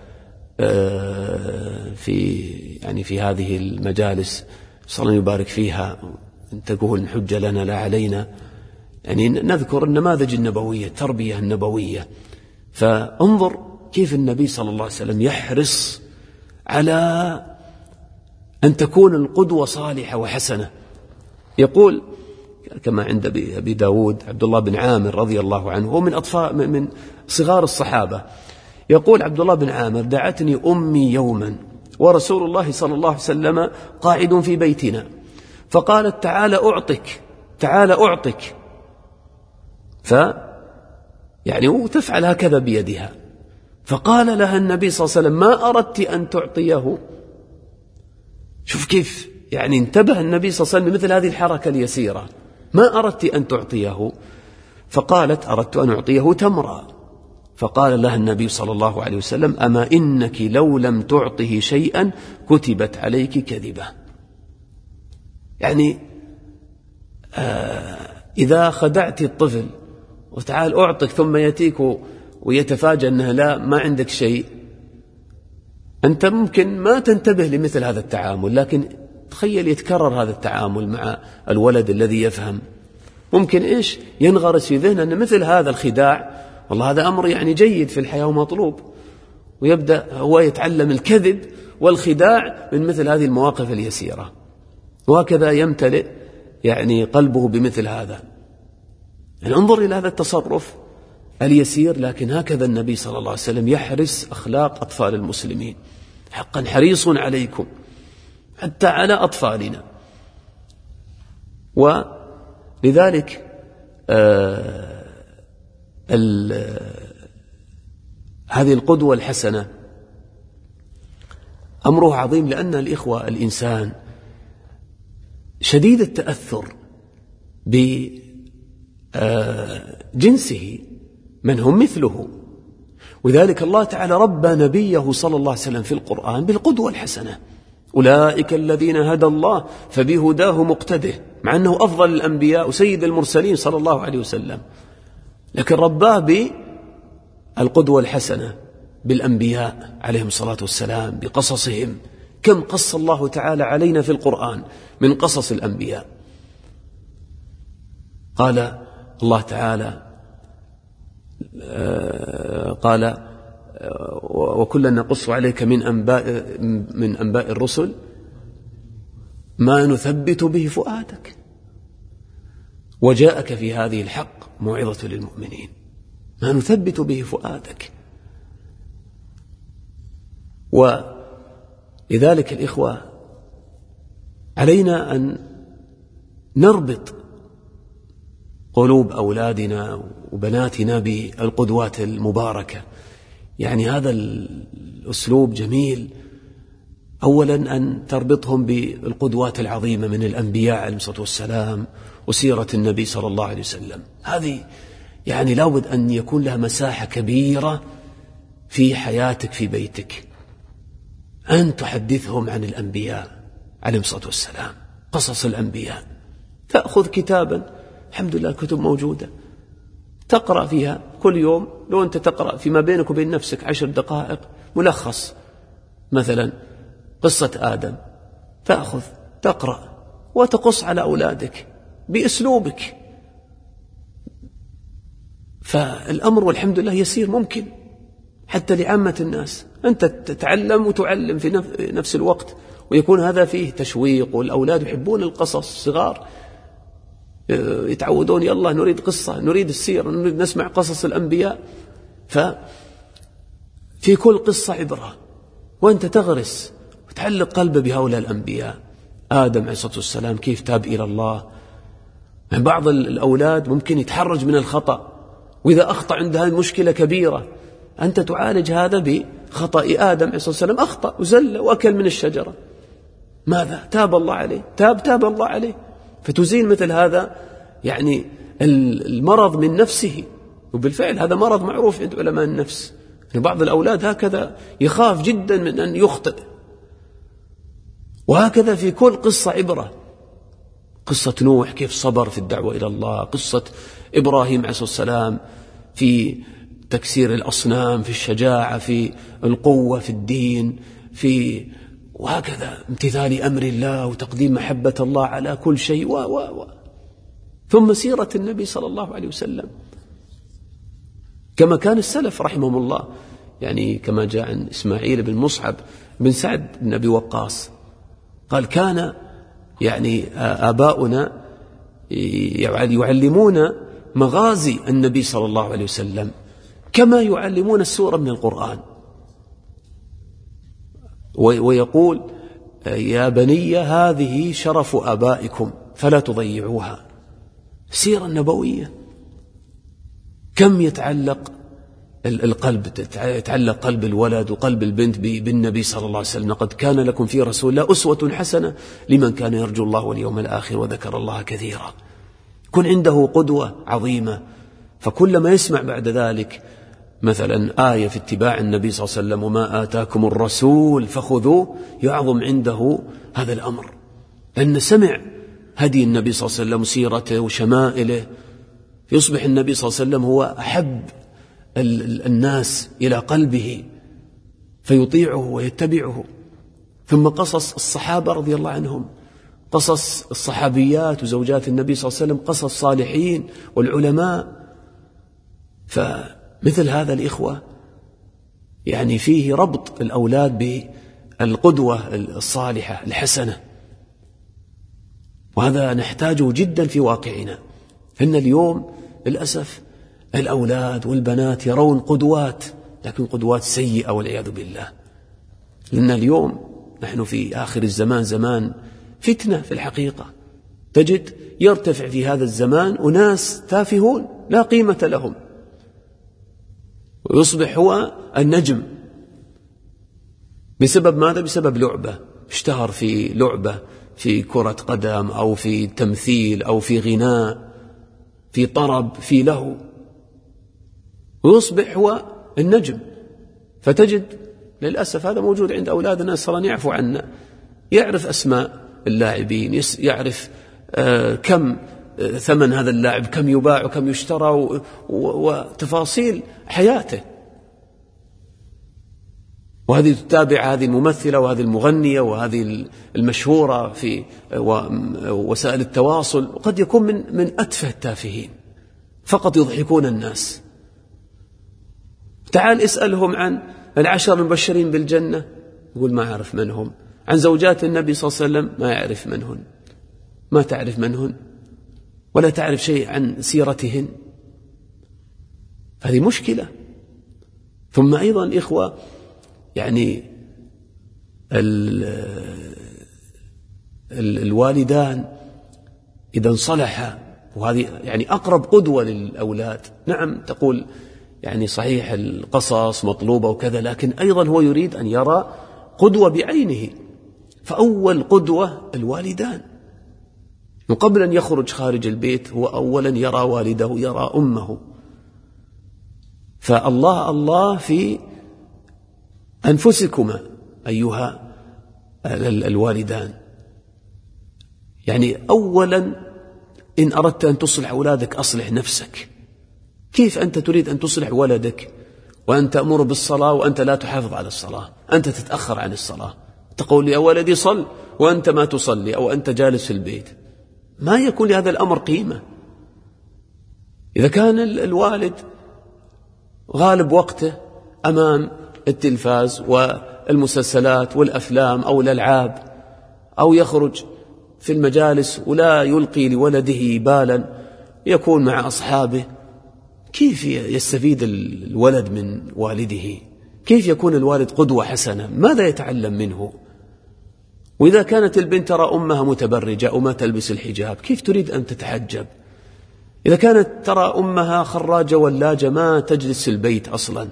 في هذه المجالس صلى الله يبارك فيها، أن تقول حجة لنا لا علينا، يعني نذكر النماذج النبوية، التربية النبوية. فانظر كيف النبي صلى الله عليه وسلم يحرص على أن تكون القدوة صالحة وحسنة. يقول كما عند أبي داود عبد الله بن عامر رضي الله عنه، هو من صغار الصحابة، يقول عبد الله بن عامر: دعتني أمي يوما ورسول الله صلى الله عليه وسلم قاعد في بيتنا، فقالت: تعال أعطك، يعني وتفعل هكذا بيدها. فقال لها النبي صلى الله عليه وسلم: ما أردت أن تعطيه؟ شوف كيف يعني انتبه النبي صلى الله عليه وسلم مثل هذه الحركة اليسيرة، ما أردت أن تعطيه؟ فقالت: أردت أن أعطيه تمرا. فقال لها النبي صلى الله عليه وسلم: أما إنك لو لم تعطه شيئا كتبت عليك كذبة. يعني إذا خدعت الطفل وتعال أعطك ثم يأتيك ويتفاجأ أنه لا ما عندك شيء، أنت ممكن ما تنتبه لمثل هذا التعامل، لكن تخيل يتكرر هذا التعامل مع الولد الذي يفهم ممكن إيش ينغرس في ذهنه أن مثل هذا الخداع والله هذا أمر يعني جيد في الحياة ومطلوب، ويبدأ هو يتعلم الكذب والخداع من مثل هذه المواقف اليسيرة، وهكذا يمتلئ يعني قلبه بمثل هذا. يعني انظر إلى هذا التصرف اليسير، لكن هكذا النبي صلى الله عليه وسلم يحرس أخلاق أطفال المسلمين. حقا حريص عليكم حتى على أطفالنا. ولذلك هذه القدوة الحسنة أمره عظيم، لأن الإخوة الإنسان شديد التأثر بجنسه من هم مثله، وذلك الله تعالى ربى نبيه صلى الله عليه وسلم في القرآن بالقدوة الحسنة. أولئك الذين هدى الله فبهداه مقتده، مع أنه أفضل الأنبياء وسيد المرسلين صلى الله عليه وسلم، لكن رباه بالقدوة الحسنة بالأنبياء عليهم الصلاة والسلام بقصصهم. كم قص الله تعالى علينا في القرآن من قصص الأنبياء. قال الله تعالى قال وكلا نقص عليك من أنباء الرسل ما نثبت به فؤادك وجاءك في هذه الحق موعظة للمؤمنين. ما نثبت به فؤادك. ولذلك الإخوة علينا أن نربط قلوب أولادنا وبناتنا بالقدوات المباركة. يعني هذا الأسلوب جميل. أولا أن تربطهم بالقدوات العظيمة من الأنبياء عليهم الصلاة والسلام وسيرة النبي صلى الله عليه وسلم. هذه يعني لابد أن يكون لها مساحة كبيرة في حياتك في بيتك، أن تحدثهم عن الأنبياء عليهم الصلاة والسلام، قصص الأنبياء. تأخذ كتابا، الحمد لله الكتب موجودة، تقرأ فيها كل يوم. لو أنت تقرأ فيما بينك وبين نفسك 10 دقائق ملخص مثلا قصة آدم، تأخذ تقرأ وتقص على أولادك بأسلوبك. فالأمر والحمد لله يسير، ممكن حتى لعامة الناس. أنت تتعلم وتعلم في نفس الوقت، ويكون هذا فيه تشويق، والأولاد يحبون القصص. الصغار يتعودون يلا نريد قصة، نريد السيرة، نريد نسمع قصص الأنبياء. ففي كل قصة عبرة، وأنت تغرس وتعلق قلبه بهؤلاء الأنبياء. آدم عليه الصلاة والسلام كيف تاب إلى الله. بعض الأولاد ممكن يتحرج من الخطأ، وإذا أخطأ عند هذه المشكلة كبيرة، أنت تعالج هذا بخطأ آدم عليه الصلاة والسلام. أخطأ وزل وأكل من الشجرة، ماذا؟ تاب الله عليه، تاب الله عليه. فتزيل مثل هذا يعني المرض من نفسه. وبالفعل هذا مرض معروف عند علماء النفس. يعني بعض الأولاد هكذا يخاف جدا من أن يخطئ. وهكذا في كل قصة عبرة. قصة نوح كيف صبر في الدعوة إلى الله، قصة إبراهيم عليه الصلاة والسلام في تكسير الأصنام، في الشجاعة، في القوة في الدين، وهكذا امتثال أمر الله وتقديم محبة الله على كل شيء ثم سيرة النبي صلى الله عليه وسلم كما كان السلف رحمهم الله. يعني كما جاء عن إسماعيل بن مصعب بن سعد بن أبي وقاص قال كان يعني آباؤنا يعلمون مغازي النبي صلى الله عليه وسلم كما يعلمون السورة من القرآن. ويقول يا بني هذه شرف آبائكم فلا تضيعوها. السيرة النبوية كم يتعلق القلب، يتعلق قلب الولد وقلب البنت بالنبي صلى الله عليه وسلم. قد كان لكم في رسول الله أسوة حسنة لمن كان يرجو الله واليوم الآخر وذكر الله كثيرا. كن عنده قدوة عظيمة، فكلما يسمع بعد ذلك مثلا آية في اتباع النبي صلى الله عليه وسلم وما آتاكم الرسول فخذوه، يعظم عنده هذا الأمر، لأن سمع هدي النبي صلى الله عليه وسلم وسيرته وشمائله، يصبح النبي صلى الله عليه وسلم هو أحب الناس إلى قلبه فيطيعه ويتبعه. ثم قصص الصحابة رضي الله عنهم، قصص الصحابيات وزوجات النبي صلى الله عليه وسلم، قصص الصالحين والعلماء. فمثل هذا الإخوة يعني فيه ربط الأولاد بالقدوة الصالحة الحسنة، وهذا نحتاجه جدا في واقعنا. إن اليوم للأسف الأولاد والبنات يرون قدوات، لكن قدوات سيئة والعياذ بالله. لأن اليوم نحن في آخر الزمان، زمان فتنة في الحقيقة. تجد يرتفع في هذا الزمان أناس تافهون لا قيمة لهم، ويصبح هو النجم بسبب ماذا؟ بسبب لعبة، اشتهر في لعبة، في كرة قدم أو في تمثيل أو في غناء، في طرب، في لهو، ويصبح هو النجم. فتجد للأسف هذا موجود عند أولادنا، صار يعفو عنا، يعرف أسماء اللاعبين، يعرف كم ثمن هذا اللاعب، كم يباع وكم يشترى، وتفاصيل حياته. وهذه تتابع هذه الممثلة وهذه المغنية وهذه المشهورة في وسائل التواصل، وقد يكون من أتفه التافهين، فقط يضحكون الناس. تعال اسألهم عن 10 المبشرين بالجنة، يقول ما أعرف من هم. عن زوجات النبي صلى الله عليه وسلم ما يعرف من هن، ما تعرف من هن، ولا تعرف شيء عن سيرتهن. هذه مشكلة. ثم أيضا إخوة يعني الوالدان إذا انصلحا، وهذه يعني أقرب قدوة للأولاد. نعم تقول يعني صحيح القصص مطلوبة وكذا، لكن أيضا هو يريد أن يرى قدوة بعينه. فأول قدوة الوالدان، وقبل أن يخرج خارج البيت هو أولا يرى والده، يرى أمه. فالله الله في أنفسكما أيها الوالدان. يعني أولا إن أردت أن تصلح أولادك أصلح نفسك. كيف أنت تريد أن تصلح ولدك وأن تأمر بالصلاة وأنت لا تحافظ على الصلاة؟ أنت تتأخر عن الصلاة، تقول لي يا ولدي صل وأنت ما تصلي، أو أنت جالس في البيت. ما يكون لهذا الأمر قيمة. إذا كان الوالد غالب وقته أمام التلفاز والمسلسلات والأفلام أو الألعاب، أو يخرج في المجالس ولا يلقي لولده بالا، يكون مع أصحابه، كيف يستفيد الولد من والده؟ كيف يكون الوالد قدوة حسنة؟ ماذا يتعلم منه؟ وإذا كانت البنت ترى أمها متبرجة أو ما تلبس الحجاب، كيف تريد أن تتحجب؟ إذا كانت ترى أمها خراجة ولاجة ما تجلس في البيت أصلا،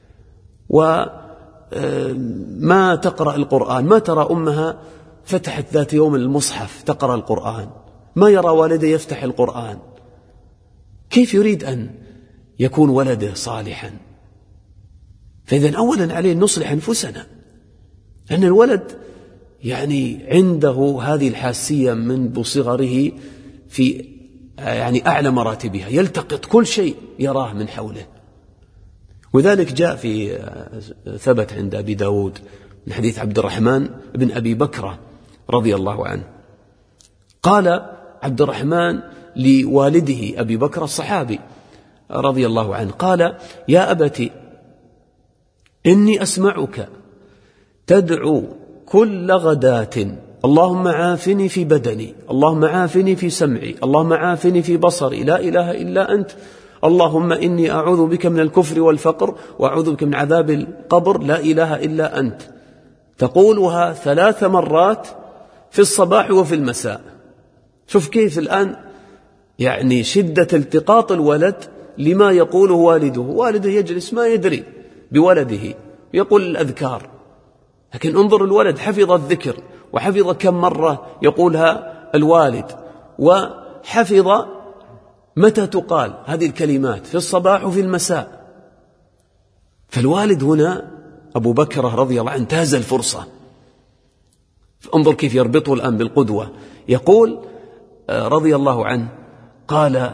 وما تقرأ القرآن، ما ترى أمها فتحت ذات يوم المصحف تقرأ القرآن، ما يرى والده يفتح القرآن، كيف يريد أن يكون ولده صالحا؟ فإذن أولا عليه أن نصلح أنفسنا، لأن الولد يعني عنده هذه الحاسية منذ صغره في يعني أعلى مراتبها، يلتقط كل شيء يراه من حوله. وذلك جاء في ثبت عند أبي داود من حديث عبد الرحمن بن أبي بكرة رضي الله عنه، قال عبد الرحمن لوالده أبي بكر الصحابي رضي الله عنه، قال يا أبتي إني أسمعك تدعو كل غداة اللهم عافني في بدني، اللهم عافني في سمعي، اللهم عافني في بصري، لا إله إلا أنت، اللهم إني أعوذ بك من الكفر والفقر وأعوذ بك من عذاب القبر، لا إله إلا أنت. تقولها 3 مرات في الصباح وفي المساء. شوف كيف الآن يعني شدة التقاط الولد لما يقوله والده. والده يجلس ما يدري بولده يقول الأذكار، لكن انظر الولد حفظ الذكر، وحفظ كم مرة يقولها الوالد، وحفظ متى تقال هذه الكلمات في الصباح وفي المساء. فالوالد هنا أبو بكر رضي الله عنه انتهز الفرصة. انظر كيف يربطه الآن بالقدوة. يقول رضي الله عنه قال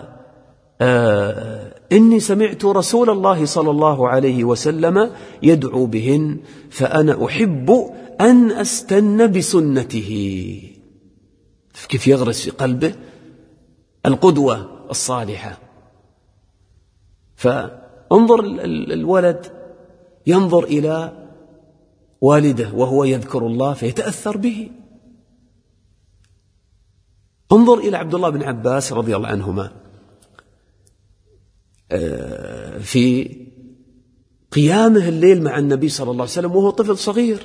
إني سمعت رسول الله صلى الله عليه وسلم يدعو بهن فأنا أحب أن أستن بسنته. كيف يغرس في قلبه القدوة الصالحة. فانظر الولد ينظر إلى والده وهو يذكر الله فيتأثر به. انظر إلى عبد الله بن عباس رضي الله عنهما في قيامه الليل مع النبي صلى الله عليه وسلم وهو طفل صغير.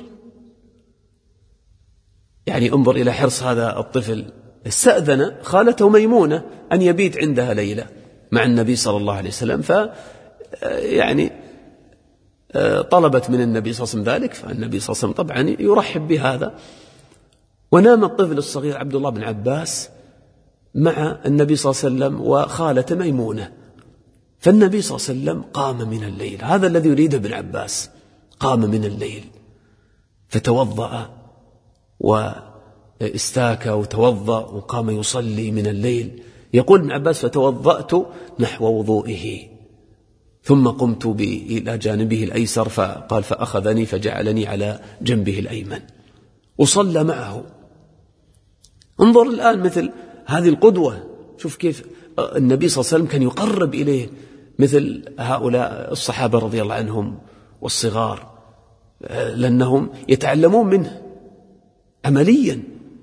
يعني انظر إلى حرص هذا الطفل. استأذن خالته ميمونة أن يبيت عندها ليلة مع النبي صلى الله عليه وسلم، يعني طلبت من النبي صلى الله عليه وسلم ذلك، فالنبي صلى الله عليه وسلم طبعا يرحب بهذا. ونام الطفل الصغير عبد الله بن عباس مع النبي صلى الله عليه وسلم وخالته ميمونة. فالنبي صلى الله عليه وسلم قام من الليل، هذا الذي يريده ابن عباس، قام من الليل فتوضأ واستاك وتوضأ وقام يصلي من الليل. يقول ابن عباس فتوضأت نحو وضوئه ثم قمت إلى جانبه الأيسر، فقال فأخذني فجعلني على جنبه الأيمن وصلى معه. انظر الآن مثل هذه القدوة، شوف كيف النبي صلى الله عليه وسلم كان يقرب إليه مثل هؤلاء الصحابة رضي الله عنهم والصغار، لأنهم يتعلمون منه عمليا.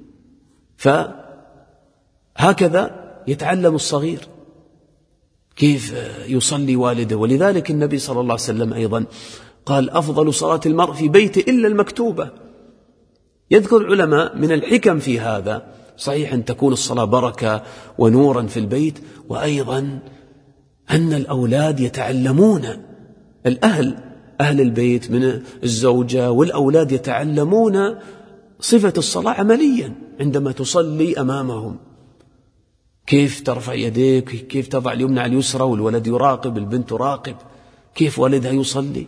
فهكذا يتعلم الصغير كيف يصلي والده. ولذلك النبي صلى الله عليه وسلم أيضا قال أفضل صلاة المرء في بيته إلا المكتوبة. يذكر العلماء من الحكم في هذا، صحيح أن تكون الصلاة بركة ونورا في البيت، وأيضا أن الأولاد يتعلمون، أهل البيت من الزوجة والأولاد يتعلمون صفة الصلاة عمليا عندما تصلي أمامهم، كيف ترفع يديك، كيف تضع اليمنى على اليسرى، والولد يراقب، البنت تراقب كيف والدها يصلي،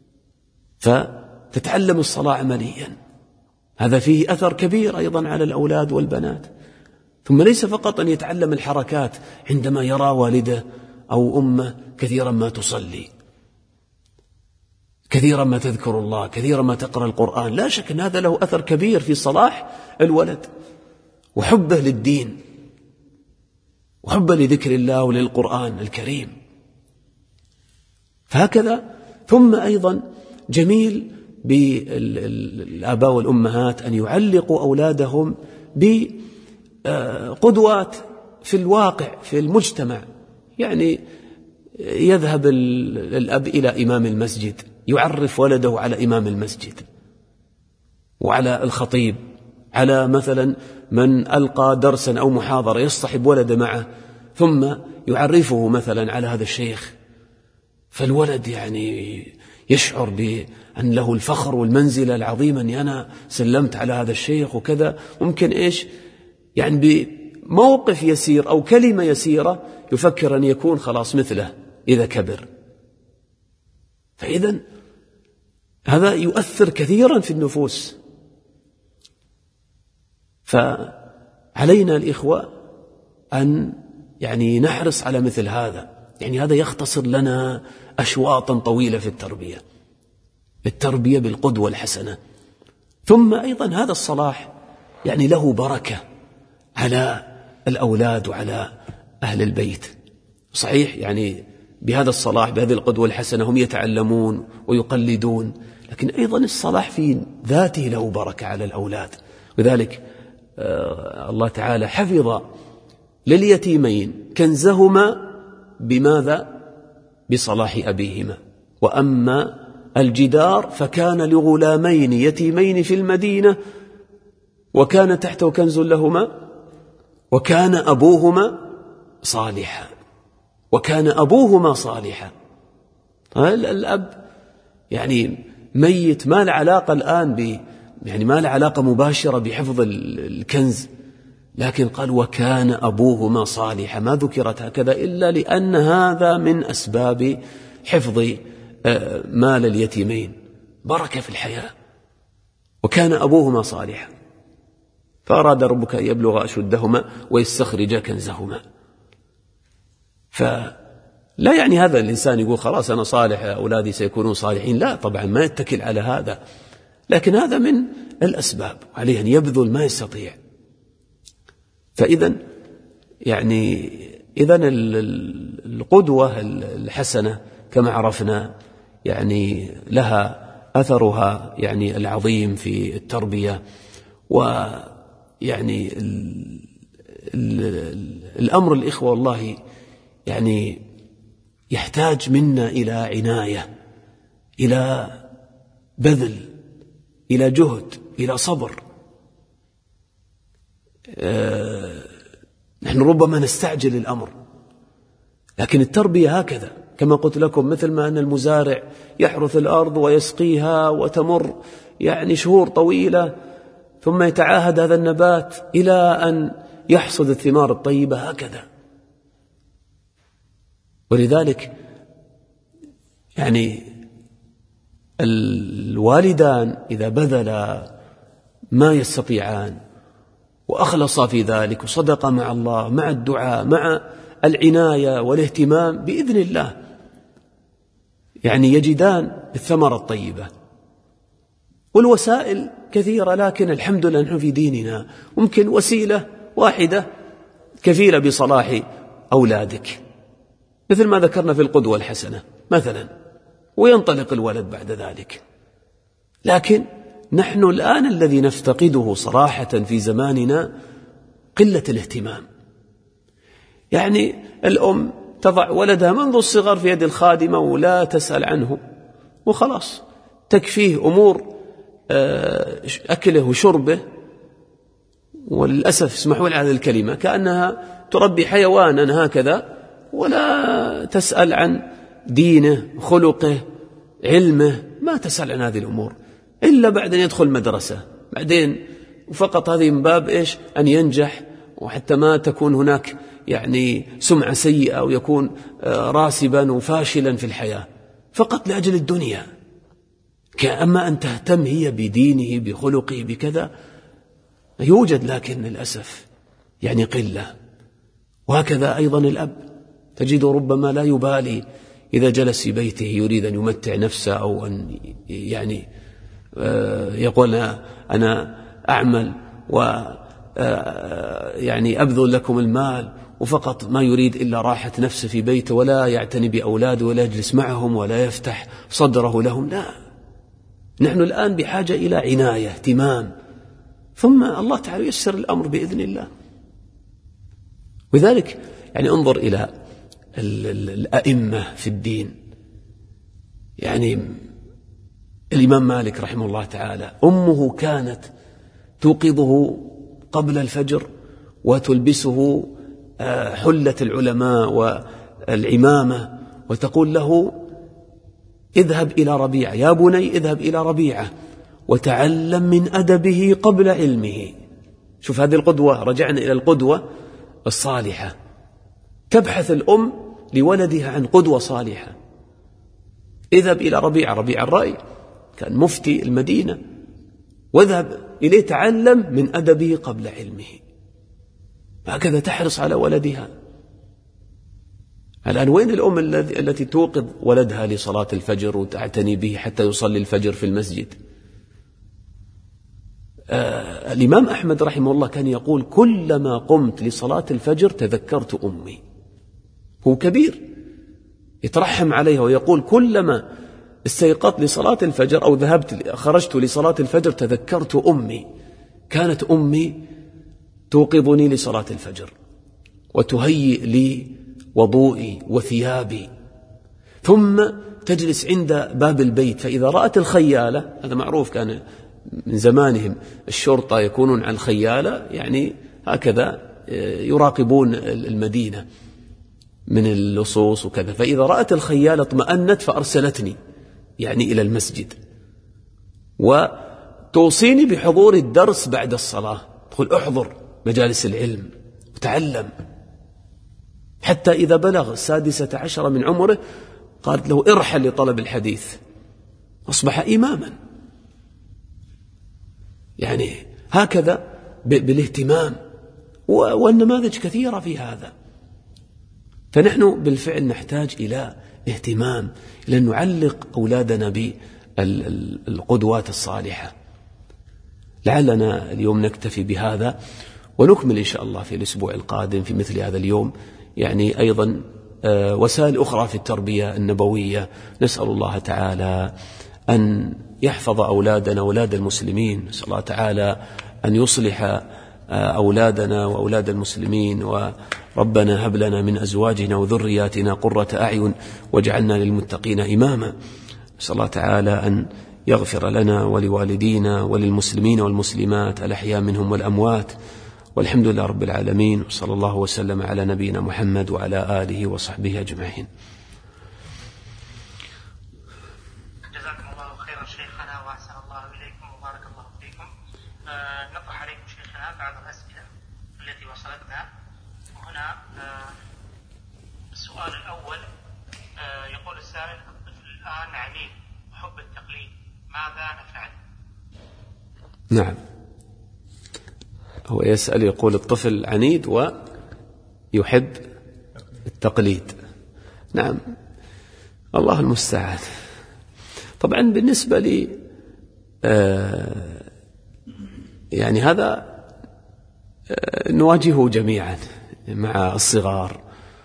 فتتعلم الصلاة عمليا. هذا فيه أثر كبير أيضا على الأولاد والبنات. ثم ليس فقط أن يتعلم الحركات عندما يرى والده أو أمه كثيرا ما تصلي، كثيرا ما تذكر الله، كثيرا ما تقرأ القرآن، لا شك أن هذا له أثر كبير في صلاح الولد وحبه للدين وحبه لذكر الله وللقرآن الكريم. فهكذا. ثم أيضا جميل بالآباء والأمهات أن يعلقوا أولادهم بقدوات في الواقع في المجتمع. يعني يذهب الأب إلى إمام المسجد، يعرف ولده على إمام المسجد وعلى الخطيب، على مثلا من ألقى درسا أو محاضرة يصطحب ولده معه، ثم يعرفه مثلا على هذا الشيخ. فالولد يعني يشعر بأن له الفخر والمنزلة العظيمة، أني أنا سلمت على هذا الشيخ وكذا. ممكن يعني بموقف يسير أو كلمة يسيرة يفكر أن يكون خلاص مثله إذا كبر. فإذن هذا يؤثر كثيرا في النفوس. فعلينا الإخوة أن يعني نحرص على مثل هذا. يعني هذا يختصر لنا أشواطا طويلة في التربية بالقدوة الحسنة. ثم أيضا هذا الصلاح يعني له بركة على الأولاد وعلى أهل البيت. صحيح يعني بهذا الصلاح بهذه القدوة الحسنة هم يتعلمون ويقلدون، لكن أيضا الصلاح في ذاته له بركة على الأولاد. وذلك الله تعالى حفظ لليتيمين كنزهما بماذا؟ بصلاح أبيهما. وأما الجدار فكان لغلامين يتيمين في المدينة وكان تحته كنز لهما وكان أبوهما صالحا. وكان أبوهما صالحا. الأب يعني ميت، ما له علاقة الآن يعني ما له علاقة مباشرة بحفظ الكنز، لكن قال وكان أبوهما صالحا. ما ذكرت هكذا إلا لأن هذا من أسباب حفظ مال اليتيمين، بركة في الحياة. وكان أبوهما صالحا فأراد ربك أن يبلغ أشدهما ويستخرج كنزهما. فلا يعني هذا الإنسان يقول خلاص أنا صالح أولادي سيكونون صالحين، لا طبعا ما يتكل على هذا، لكن هذا من الأسباب، عليه أن يبذل ما يستطيع. فإذا يعني القدوة الحسنة كما عرفنا يعني لها أثرها يعني العظيم في التربية. ويعني الأمر الإخوة والله يعني يحتاج منا إلى عناية، إلى بذل، إلى جهد، إلى صبر. نحن ربما نستعجل الأمر، لكن التربية هكذا كما قلت لكم، مثل ما أن المزارع يحرث الأرض ويسقيها وتمر يعني شهور طويلة ثم يتعاهد هذا النبات إلى أن يحصد الثمار الطيبة، هكذا. ولذلك يعني الوالدان إذا بذلا ما يستطيعان وأخلصا في ذلك وصدقا مع الله، مع الدعاء، مع العناية والاهتمام، بإذن الله يعني يجدان الثمرة الطيبة. والوسائل كثيرة، لكن الحمد لله نحن في ديننا ممكن وسيلة واحدة كفيلة بصلاح أولادك، مثل ما ذكرنا في القدوة الحسنة مثلا، وينطلق الولد بعد ذلك. لكن نحن الآن الذي نفتقده صراحة في زماننا قلة الاهتمام. يعني الأم تضع ولدها منذ الصغر في يد الخادمة ولا تسأل عنه، وخلاص تكفيه أمور أكله وشربه، وللأسف اسمحوا لي هذه الكلمة، كأنها تربي حيوانا هكذا، ولا تسأل عن دينه، خلقه، علمه، ما تسأل عن هذه الأمور إلا بعد أن يدخل مدرسة، بعدين وفقط هذه من باب إيش؟ أن ينجح، وحتى ما تكون هناك يعني سمعة سيئة ويكون راسبا وفاشلا في الحياة، فقط لأجل الدنيا. أما أن تهتم هي بدينه، بخلقه، بكذا، يوجد، لكن للأسف يعني قلة. وهكذا أيضا الأب تجد ربما لا يبالي إذا جلس في بيته يريد أن يمتع نفسه، أو أن يعني يقول أنا أعمل يعني أبذل لكم المال، وفقط ما يريد إلا راحة نفسه في بيته، ولا يعتني بأولاده، ولا يجلس معهم، ولا يفتح صدره لهم. لا، نحن الآن بحاجة إلى عناية، اهتمام، ثم الله تعالى ييسر الأمر بإذن الله. وذلك يعني انظر إلى الأئمة في الدين. يعني الإمام مالك رحمه الله تعالى أمه كانت توقظه قبل الفجر وتلبسه حلة العلماء والعمامة، وتقول له اذهب إلى ربيعة، يا بني اذهب إلى ربيعة وتعلم من أدبه قبل علمه. شوف هذه القدوة، رجعنا إلى القدوة الصالحة. تبحث الأم لولدها عن قدوة صالحة. اذهب إلى ربيعة، ربيعة الرأي كان مفتي المدينة، واذهب إليه تعلم من أدبه قبل علمه. هكذا تحرص على ولدها. الآن وين الأم التي توقظ ولدها لصلاة الفجر وتعتني به حتى يصلي الفجر في المسجد؟ الإمام أحمد رحمه الله كان يقول كلما قمت لصلاة الفجر تذكرت أمي. هو كبير يترحم عليها، ويقول كلما استيقظت لصلاة الفجر أو خرجت لصلاة الفجر تذكرت أمي. كانت أمي توقظني لصلاة الفجر وتهيئ لي وضوئي وثيابي، ثم تجلس عند باب البيت، فإذا رأت الخيالة، هذا معروف كان من زمانهم الشرطة يكونون على الخيالة، يعني هكذا يراقبون المدينة من اللصوص وكذا، فإذا رأت الخيالة اطمأنت فأرسلتني يعني إلى المسجد، وتوصيني بحضور الدرس بعد الصلاة، تقول احضر مجالس العلم وتعلم. حتى إذا بلغ 16 من عمره قالت له ارحل لطلب الحديث، أصبح إماما. يعني هكذا بالاهتمام، والنماذج كثيرة في هذا. فنحن بالفعل نحتاج إلى اهتمام، إلى أن نعلق أولادنا بالقدوات الصالحة. لعلنا اليوم نكتفي بهذا، ونكمل إن شاء الله في الأسبوع القادم في مثل هذا اليوم يعني أيضا وسائل أخرى في التربية النبوية. نسأل الله تعالى أن يحفظ أولادنا أولاد المسلمين، نسأل الله تعالى أن يصلح أولادنا وأولاد المسلمين، وربنا هب لنا من أزواجنا وذرياتنا قرة أعين واجعلنا للمتقين إماما. نسأل الله تعالى أن يغفر لنا ولوالدينا وللمسلمين والمسلمات الأحياء منهم والأموات، والحمد لله رب العالمين، وصلى الله وسلم على نبينا محمد وعلى آله وصحبه أجمعين. جزاكم الله خيرا شيخنا وأحسن الله إليكم وبارك الله فيكم. نطرح عليكم شيخنا بعض الأسئلة التي وصلتنا، وهنا السؤال الأول يقول السائل: الطفل الآن عنيد وحب التقليد، ماذا نفعل؟ نعم، هو يسأل يقول الطفل عنيد ويحب التقليد. نعم، الله المستعان. طبعا بالنسبة لي يعني هذا نواجهه جميعا مع الصغار،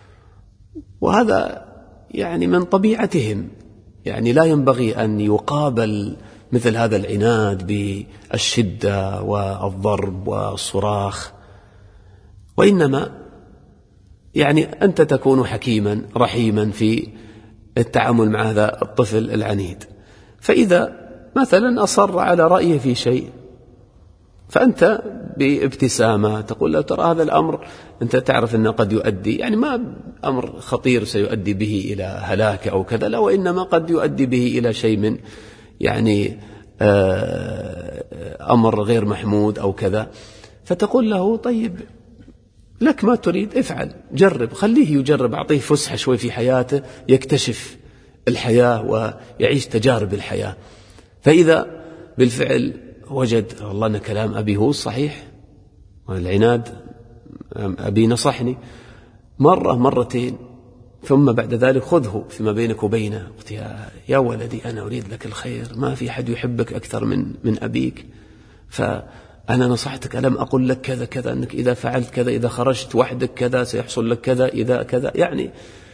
وهذا يعني من طبيعتهم، يعني لا ينبغي أن يقابل مثل هذا العناد بالشدة والضرب والصراخ، وإنما يعني أنت تكون حكيما رحيما في التعامل مع هذا الطفل العنيد. فإذا مثلا أصر على رأيه في شيء، فأنت بابتسامة تقول له: ترى هذا الأمر أنت تعرف أنه قد يؤدي، يعني ما أمر خطير سيؤدي به إلى هلاك أو كذا، لا، وإنما قد يؤدي به إلى شيء من يعني أمر غير محمود أو كذا. فتقول له: طيب لك ما تريد افعل، جرب، خليه يجرب، أعطيه فسحة شوي في حياته يكتشف الحياة ويعيش تجارب الحياة. فإذا بالفعل وجد والله أن كلام أبي هو الصحيح والعناد، أبي نصحني مرة مرتين، ثم بعد ذلك خذه فيما بينك وبينه، قلت: يا ولدي أنا أريد لك الخير، ما في حد يحبك أكثر من أبيك، فأنا نصحتك، ألم أقول لك كذا كذا، أنك إذا فعلت كذا، إذا خرجت وحدك كذا سيحصل لك كذا، إذا كذا، يعني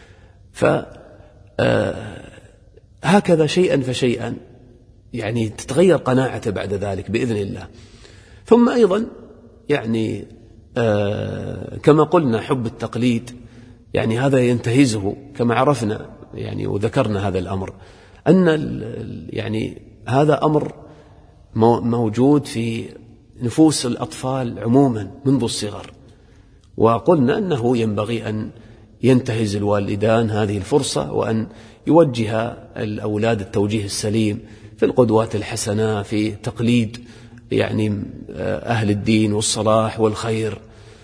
هكذا شيئا فشيئا يعني تتغير قناعته بعد ذلك بإذن الله. ثم أيضا يعني كما قلنا حب التقليد يعني هذا ينتهزه، كما عرفنا يعني وذكرنا هذا الأمر، أن يعني هذا أمر موجود في نفوس الأطفال عموما منذ الصغر، وقلنا أنه ينبغي أن ينتهز الوالدان هذه الفرصة، وأن يوجه الأولاد التوجيه السليم في القدوات الحسنة، في تقليد يعني أهل الدين والصلاح والخير،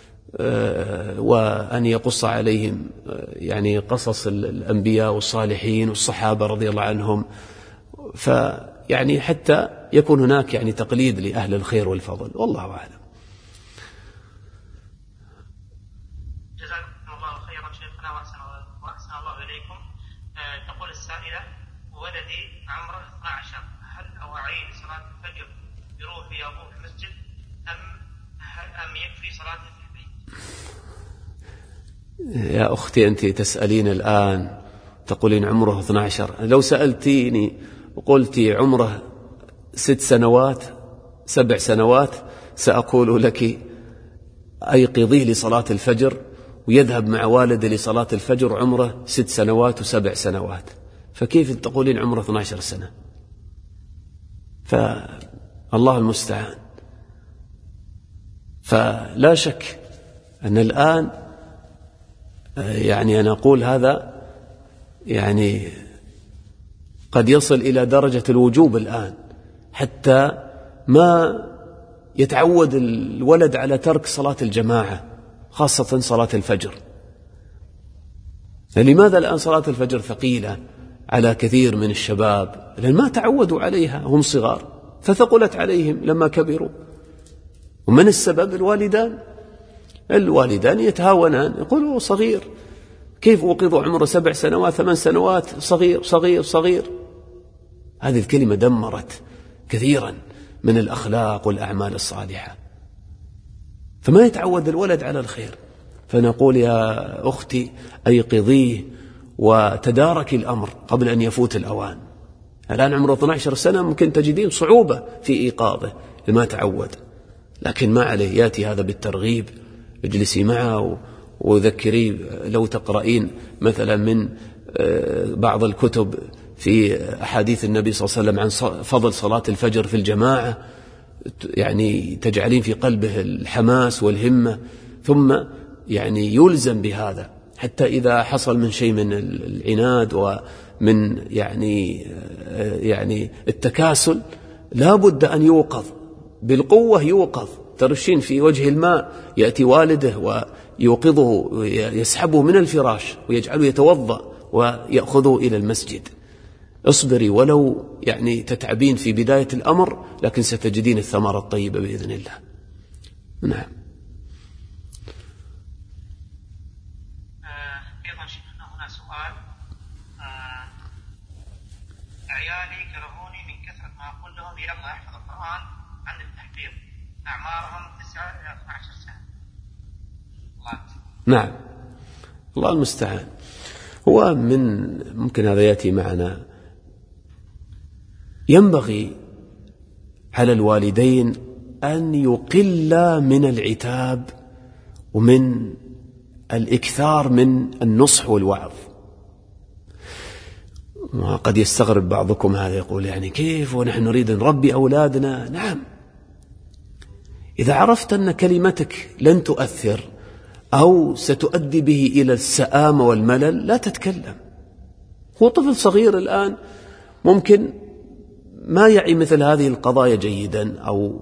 وأن يقص عليهم يعني قصص الأنبياء والصالحين والصحابة رضي الله عنهم، فيعني حتى يكون هناك يعني تقليد لأهل الخير والفضل، والله أعلم. جزاكم الله خيرا شيخنا وأحسن الله إليكم. تقول السائلة: ولدي عمره 12، هل أوعي لصلاة الفجر يروح يا أبوه في المسجد أم يكفي صلاة في البيت؟ يا أختي أنت تسألين الآن تقولين عمره 12، لو سألتيني وقلتي عمره 6 سنوات 7 سنوات سأقول لك أيقظيه لصلاة الفجر ويذهب مع والده لصلاة الفجر عمره 6 سنوات و7 سنوات، فكيف تقولين عمره 12 سنة؟ فالله المستعان. فلا شك أن الآن يعني أنا أقول هذا يعني قد يصل إلى درجة الوجوب الآن، حتى ما يتعود الولد على ترك صلاة الجماعة خاصة صلاة الفجر. لماذا الآن صلاة الفجر ثقيلة على كثير من الشباب؟ لأن ما تعودوا عليها هم صغار فثقلت عليهم لما كبروا. ومن السبب؟ الوالدان يتهاونان، يقولوا صغير، كيف وقضوا عمره 7 سنوات 8 سنوات، صغير صغير صغير. هذه الكلمة دمرت كثيرا من الأخلاق والأعمال الصالحة. فما يتعود الولد على الخير. فنقول يا أختي أيقظيه وتدارك الأمر قبل أن يفوت الأوان. الآن عمره 12 سنة ممكن تجدين صعوبة في إيقاظه لما تعود، لكن ما عليه، يأتي هذا بالترغيب، اجلسي معه وذكريه. لو تقرأين مثلا من بعض الكتب في أحاديث النبي صلى الله عليه وسلم عن فضل صلاة الفجر في الجماعة، يعني تجعلين في قلبه الحماس والهمة، ثم يعني يلزم بهذا، حتى إذا حصل من شيء من العناد ومن يعني التكاسل لا بد أن يوقظ بالقوة. يوقظ، ترشين في وجه الماء، يأتي والده ويوقظه، يسحبه من الفراش ويجعله يتوضأ ويأخذه إلى المسجد. اصبري ولو يعني تتعبين في بداية الأمر، لكن ستجدين الثمرة الطيبة بإذن الله. نعم. أيضا شيخنا هنا سؤال. عيالي كرهوني من كثرة ما أقول لهم يلا احفظ القرآن عند التحفيظ، أعمارهم 9 إلى 12 سنة. نعم، الله المستعان. هو ممكن هذا يأتي معنا. ينبغي على الوالدين أن يقل من العتاب ومن الإكثار من النصح والوعظ. وقد يستغرب بعضكم هذا، يقول يعني كيف ونحن نريد أن نربي أولادنا؟ نعم، إذا عرفت أن كلمتك لن تؤثر أو ستؤدي به إلى السآمة والملل لا تتكلم. هو طفل صغير الآن ممكن ما يعي مثل هذه القضايا جيدا،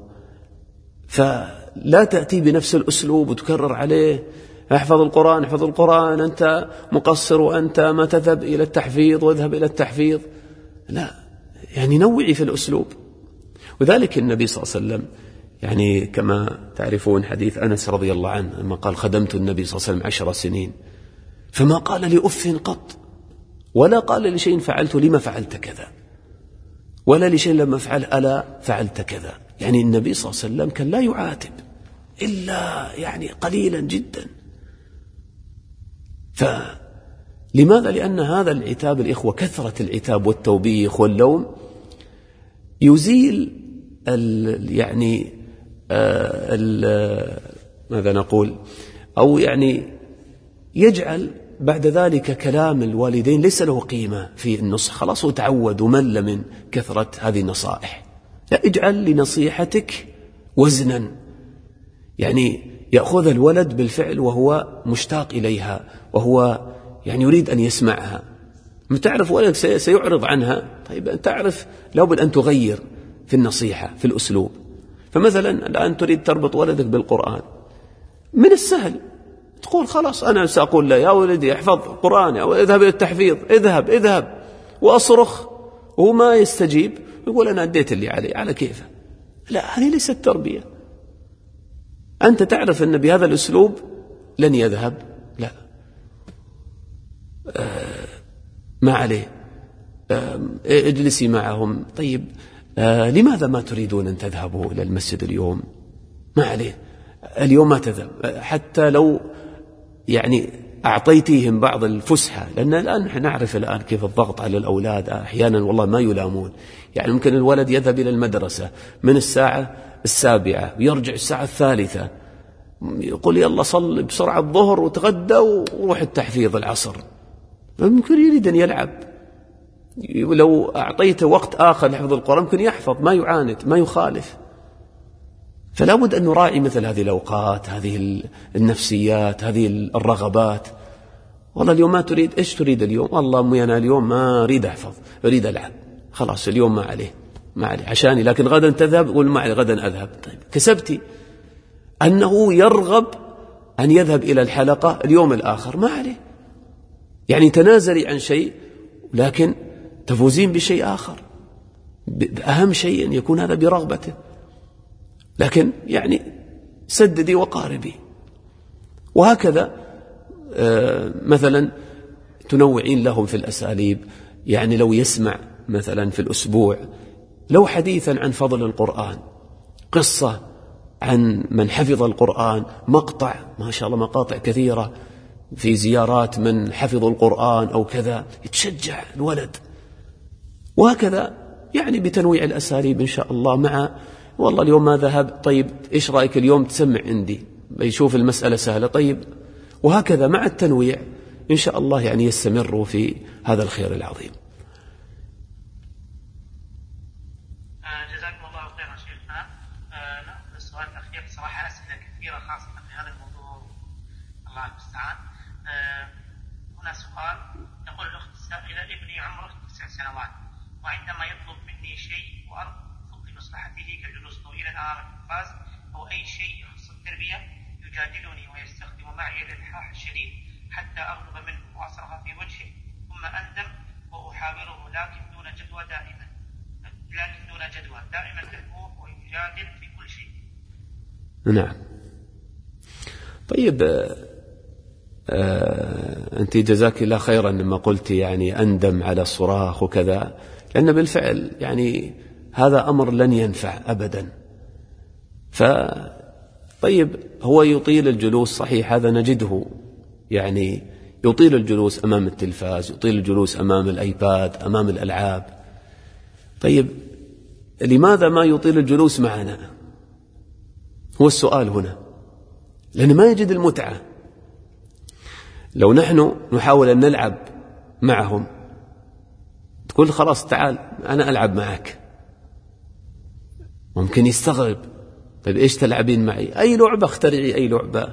فلا تأتي بنفس الأسلوب وتكرر عليه احفظ القرآن احفظ القرآن، أنت مقصر وأنت ما تذهب إلى التحفيظ واذهب إلى التحفيظ. لا، يعني نوعي في الأسلوب. وذلك النبي صلى الله عليه وسلم يعني كما تعرفون حديث أنس رضي الله عنه لما قال خدمت النبي صلى الله عليه وسلم 10 سنين فما قال لي أف قط، ولا قال لشيء فعلت لما فعلت كذا، ولا لشيء لما فعل ألا فعلت كذا. يعني النبي صلى الله عليه وسلم كان لا يعاتب إلا يعني قليلا جدا. فلماذا؟ لأن هذا العتاب الإخوة، كثرة العتاب والتوبيخ واللوم يزيل ماذا نقول، أو يعني يجعل بعد ذلك كلام الوالدين ليس له قيمة في النصح. خلاص هو تعود ومل من كثرة هذه النصائح. لا، اجعل لنصيحتك وزنا، يعني يأخذ الولد بالفعل وهو مشتاق إليها، وهو يعني يريد أن يسمعها. تعرف ولدك سيعرض عنها، طيب أن تعرف لابد أن تغير في النصيحة في الأسلوب. فمثلا الآن تريد تربط ولدك بالقرآن، من السهل تقول خلاص أنا سأقول له يا ولدي احفظ القرآن أو اذهب إلى التحفيظ، اذهب، وأصرخ وهو ما يستجيب، يقول أنا أديت اللي علي على كيفه. لا، هذه ليست تربية. أنت تعرف أن بهذا الأسلوب لن يذهب، لا، ما عليه، اجلسي معهم. طيب لماذا ما تريدون أن تذهبوا إلى المسجد اليوم؟ ما عليه، اليوم ما تذهب، حتى لو يعني أعطيتيهم بعض الفسحة، لأن الآن نحن نعرف الآن كيف الضغط على الأولاد أحيانا والله ما يلامون. يعني ممكن الولد يذهب إلى المدرسة من الساعة 7 ويرجع الساعة 3، يقول يلا صل بسرعة الظهر وتغدى وروح التحفيظ العصر. ممكن يريد أن يلعب، لو أعطيته وقت آخر لحفظ القرآن ممكن يحفظ، ما يعاند ما يخالف. فلا بد أن نراعي مثل هذه الأوقات، هذه النفسيات، هذه الرغبات. والله اليوم ما تريد، إيش تريد اليوم؟ والله أمي أنا اليوم ما أريد أحفظ، أريد ألعب. خلاص اليوم ما عليه عشاني، لكن غدا تذهب، قول ما عليه غدا أذهب. طيب كسبتي أنه يرغب أن يذهب إلى الحلقة اليوم الآخر، ما عليه. يعني تنازلي عن شيء لكن تفوزين بشيء آخر. أهم شيء أن يكون هذا برغبته، لكن يعني سددي وقاربي. وهكذا مثلا تنوعين لهم في الأساليب. يعني لو يسمع مثلا في الأسبوع لو حديثا عن فضل القرآن، قصة عن من حفظ القرآن مقطع، ما شاء الله مقاطع كثيرة في زيارات من حفظوا القرآن أو كذا، يتشجع الولد. وهكذا يعني بتنويع الأساليب إن شاء الله. مع والله اليوم ما ذهب، طيب إيش رأيك اليوم تسمع عندي، يشوف المسألة سهلة، طيب. وهكذا مع التنويع إن شاء الله يعني يستمروا في هذا الخير العظيم. جزاكم الله خيرا شيخنا. نأخذ السؤال الأخير. صراحة أسئلة كثيرة خاصة في هذا الموضوع، الله المستعان. هنا سؤال، تقول الأخت السائلة: ابني عمره 9 سنوات، وعندما يطلب مني شيء وأرفض لمصلحته كالجلوس طويلا أمام التلفاز أو أي شيء يخص التربية يجادلني ويستخدم معي الإلحاح الشديد حتى أغضب منه وأصرخ في وجهه، ثم أندم وأحاوره لكن دون جدوى دائما يحبوه ويجادل في كل شيء. نعم. طيب أنت جزاك الله خيرا لما قلت يعني أندم على الصراخ وكذا، لأن بالفعل يعني هذا أمر لن ينفع أبدا. طيب هو يطيل الجلوس، صحيح هذا نجده يعني يطيل الجلوس أمام التلفاز، يطيل الجلوس أمام الآيباد، أمام الألعاب. طيب لماذا ما يطيل الجلوس معنا؟ هو السؤال هنا، لأنه ما يجد المتعة. لو نحن نحاول أن نلعب معهم، تقول خلاص تعال أنا ألعب معك، ممكن يستغرب، طيب إيش تلعبين معي؟ أي لعبة، اخترعي أي لعبة.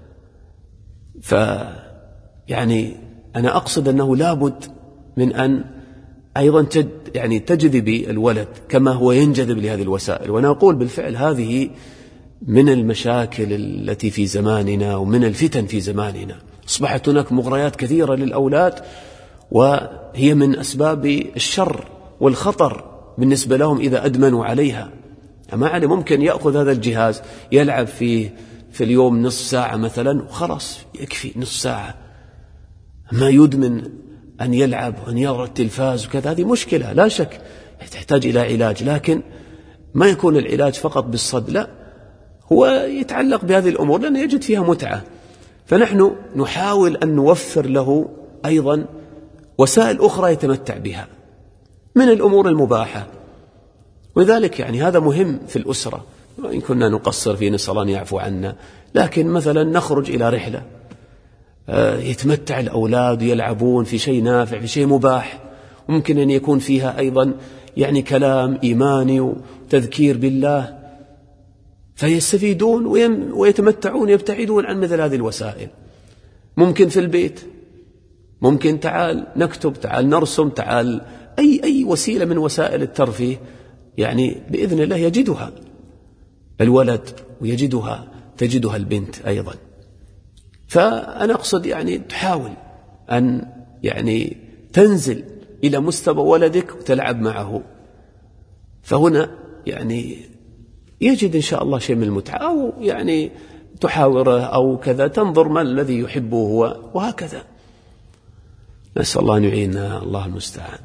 يعني أنا أقصد أنه لابد من أن أيضا تجذبي الولد كما هو ينجذب لهذه الوسائل. وأنا أقول بالفعل هذه من المشاكل التي في زماننا ومن الفتن في زماننا. أصبحت هناك مغريات كثيرة للأولاد، وهي من أسباب الشر والخطر بالنسبة لهم إذا أدمنوا عليها. ما عليه، ممكن يأخذ هذا الجهاز يلعب فيه في اليوم نصف ساعة مثلا وخلاص يكفي نصف ساعة. ما يدمن أن يلعب وأن يرى التلفاز وكذا، هذه مشكلة لا شك تحتاج إلى علاج، لكن ما يكون العلاج فقط بالصد، لا، هو يتعلق بهذه الأمور لأنه يجد فيها متعة. فنحن نحاول أن نوفر له أيضا وسائل أخرى يتمتع بها من الأمور المباحة. ولذلك يعني هذا مهم في الأسرة. وإن كنا نقصر فيه نسأل الله أن يعفو عنا، لكن مثلا نخرج إلى رحلة يتمتع الأولاد ويلعبون في شيء نافع، في شيء مباح، ممكن أن يكون فيها أيضا يعني كلام إيماني وتذكير بالله، فيستفيدون ويتمتعون، يبتعدون عن مثل هذه الوسائل. ممكن في البيت، ممكن تعال نكتب، تعال نرسم، تعال أي وسيلة من وسائل الترفيه، يعني بإذن الله يجدها الولد تجدها البنت أيضا. فأنا أقصد يعني تحاول أن يعني تنزل إلى مستوى ولدك وتلعب معه، فهنا يعني يجد إن شاء الله شيء من المتعة، أو يعني تحاوره أو كذا، تنظر ما الذي يحبه هو، وهكذا. نسأل الله أن يعيننا، الله المستعان.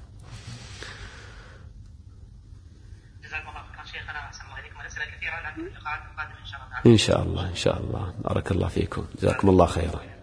جزاكم الله خيرا شيخنا، أحسن الله إليكم. الأسئلة كثيرة، لكن اللقاء القادم إن شاء الله. إن شاء الله بارك الله فيكم، جزاكم الله خيرا.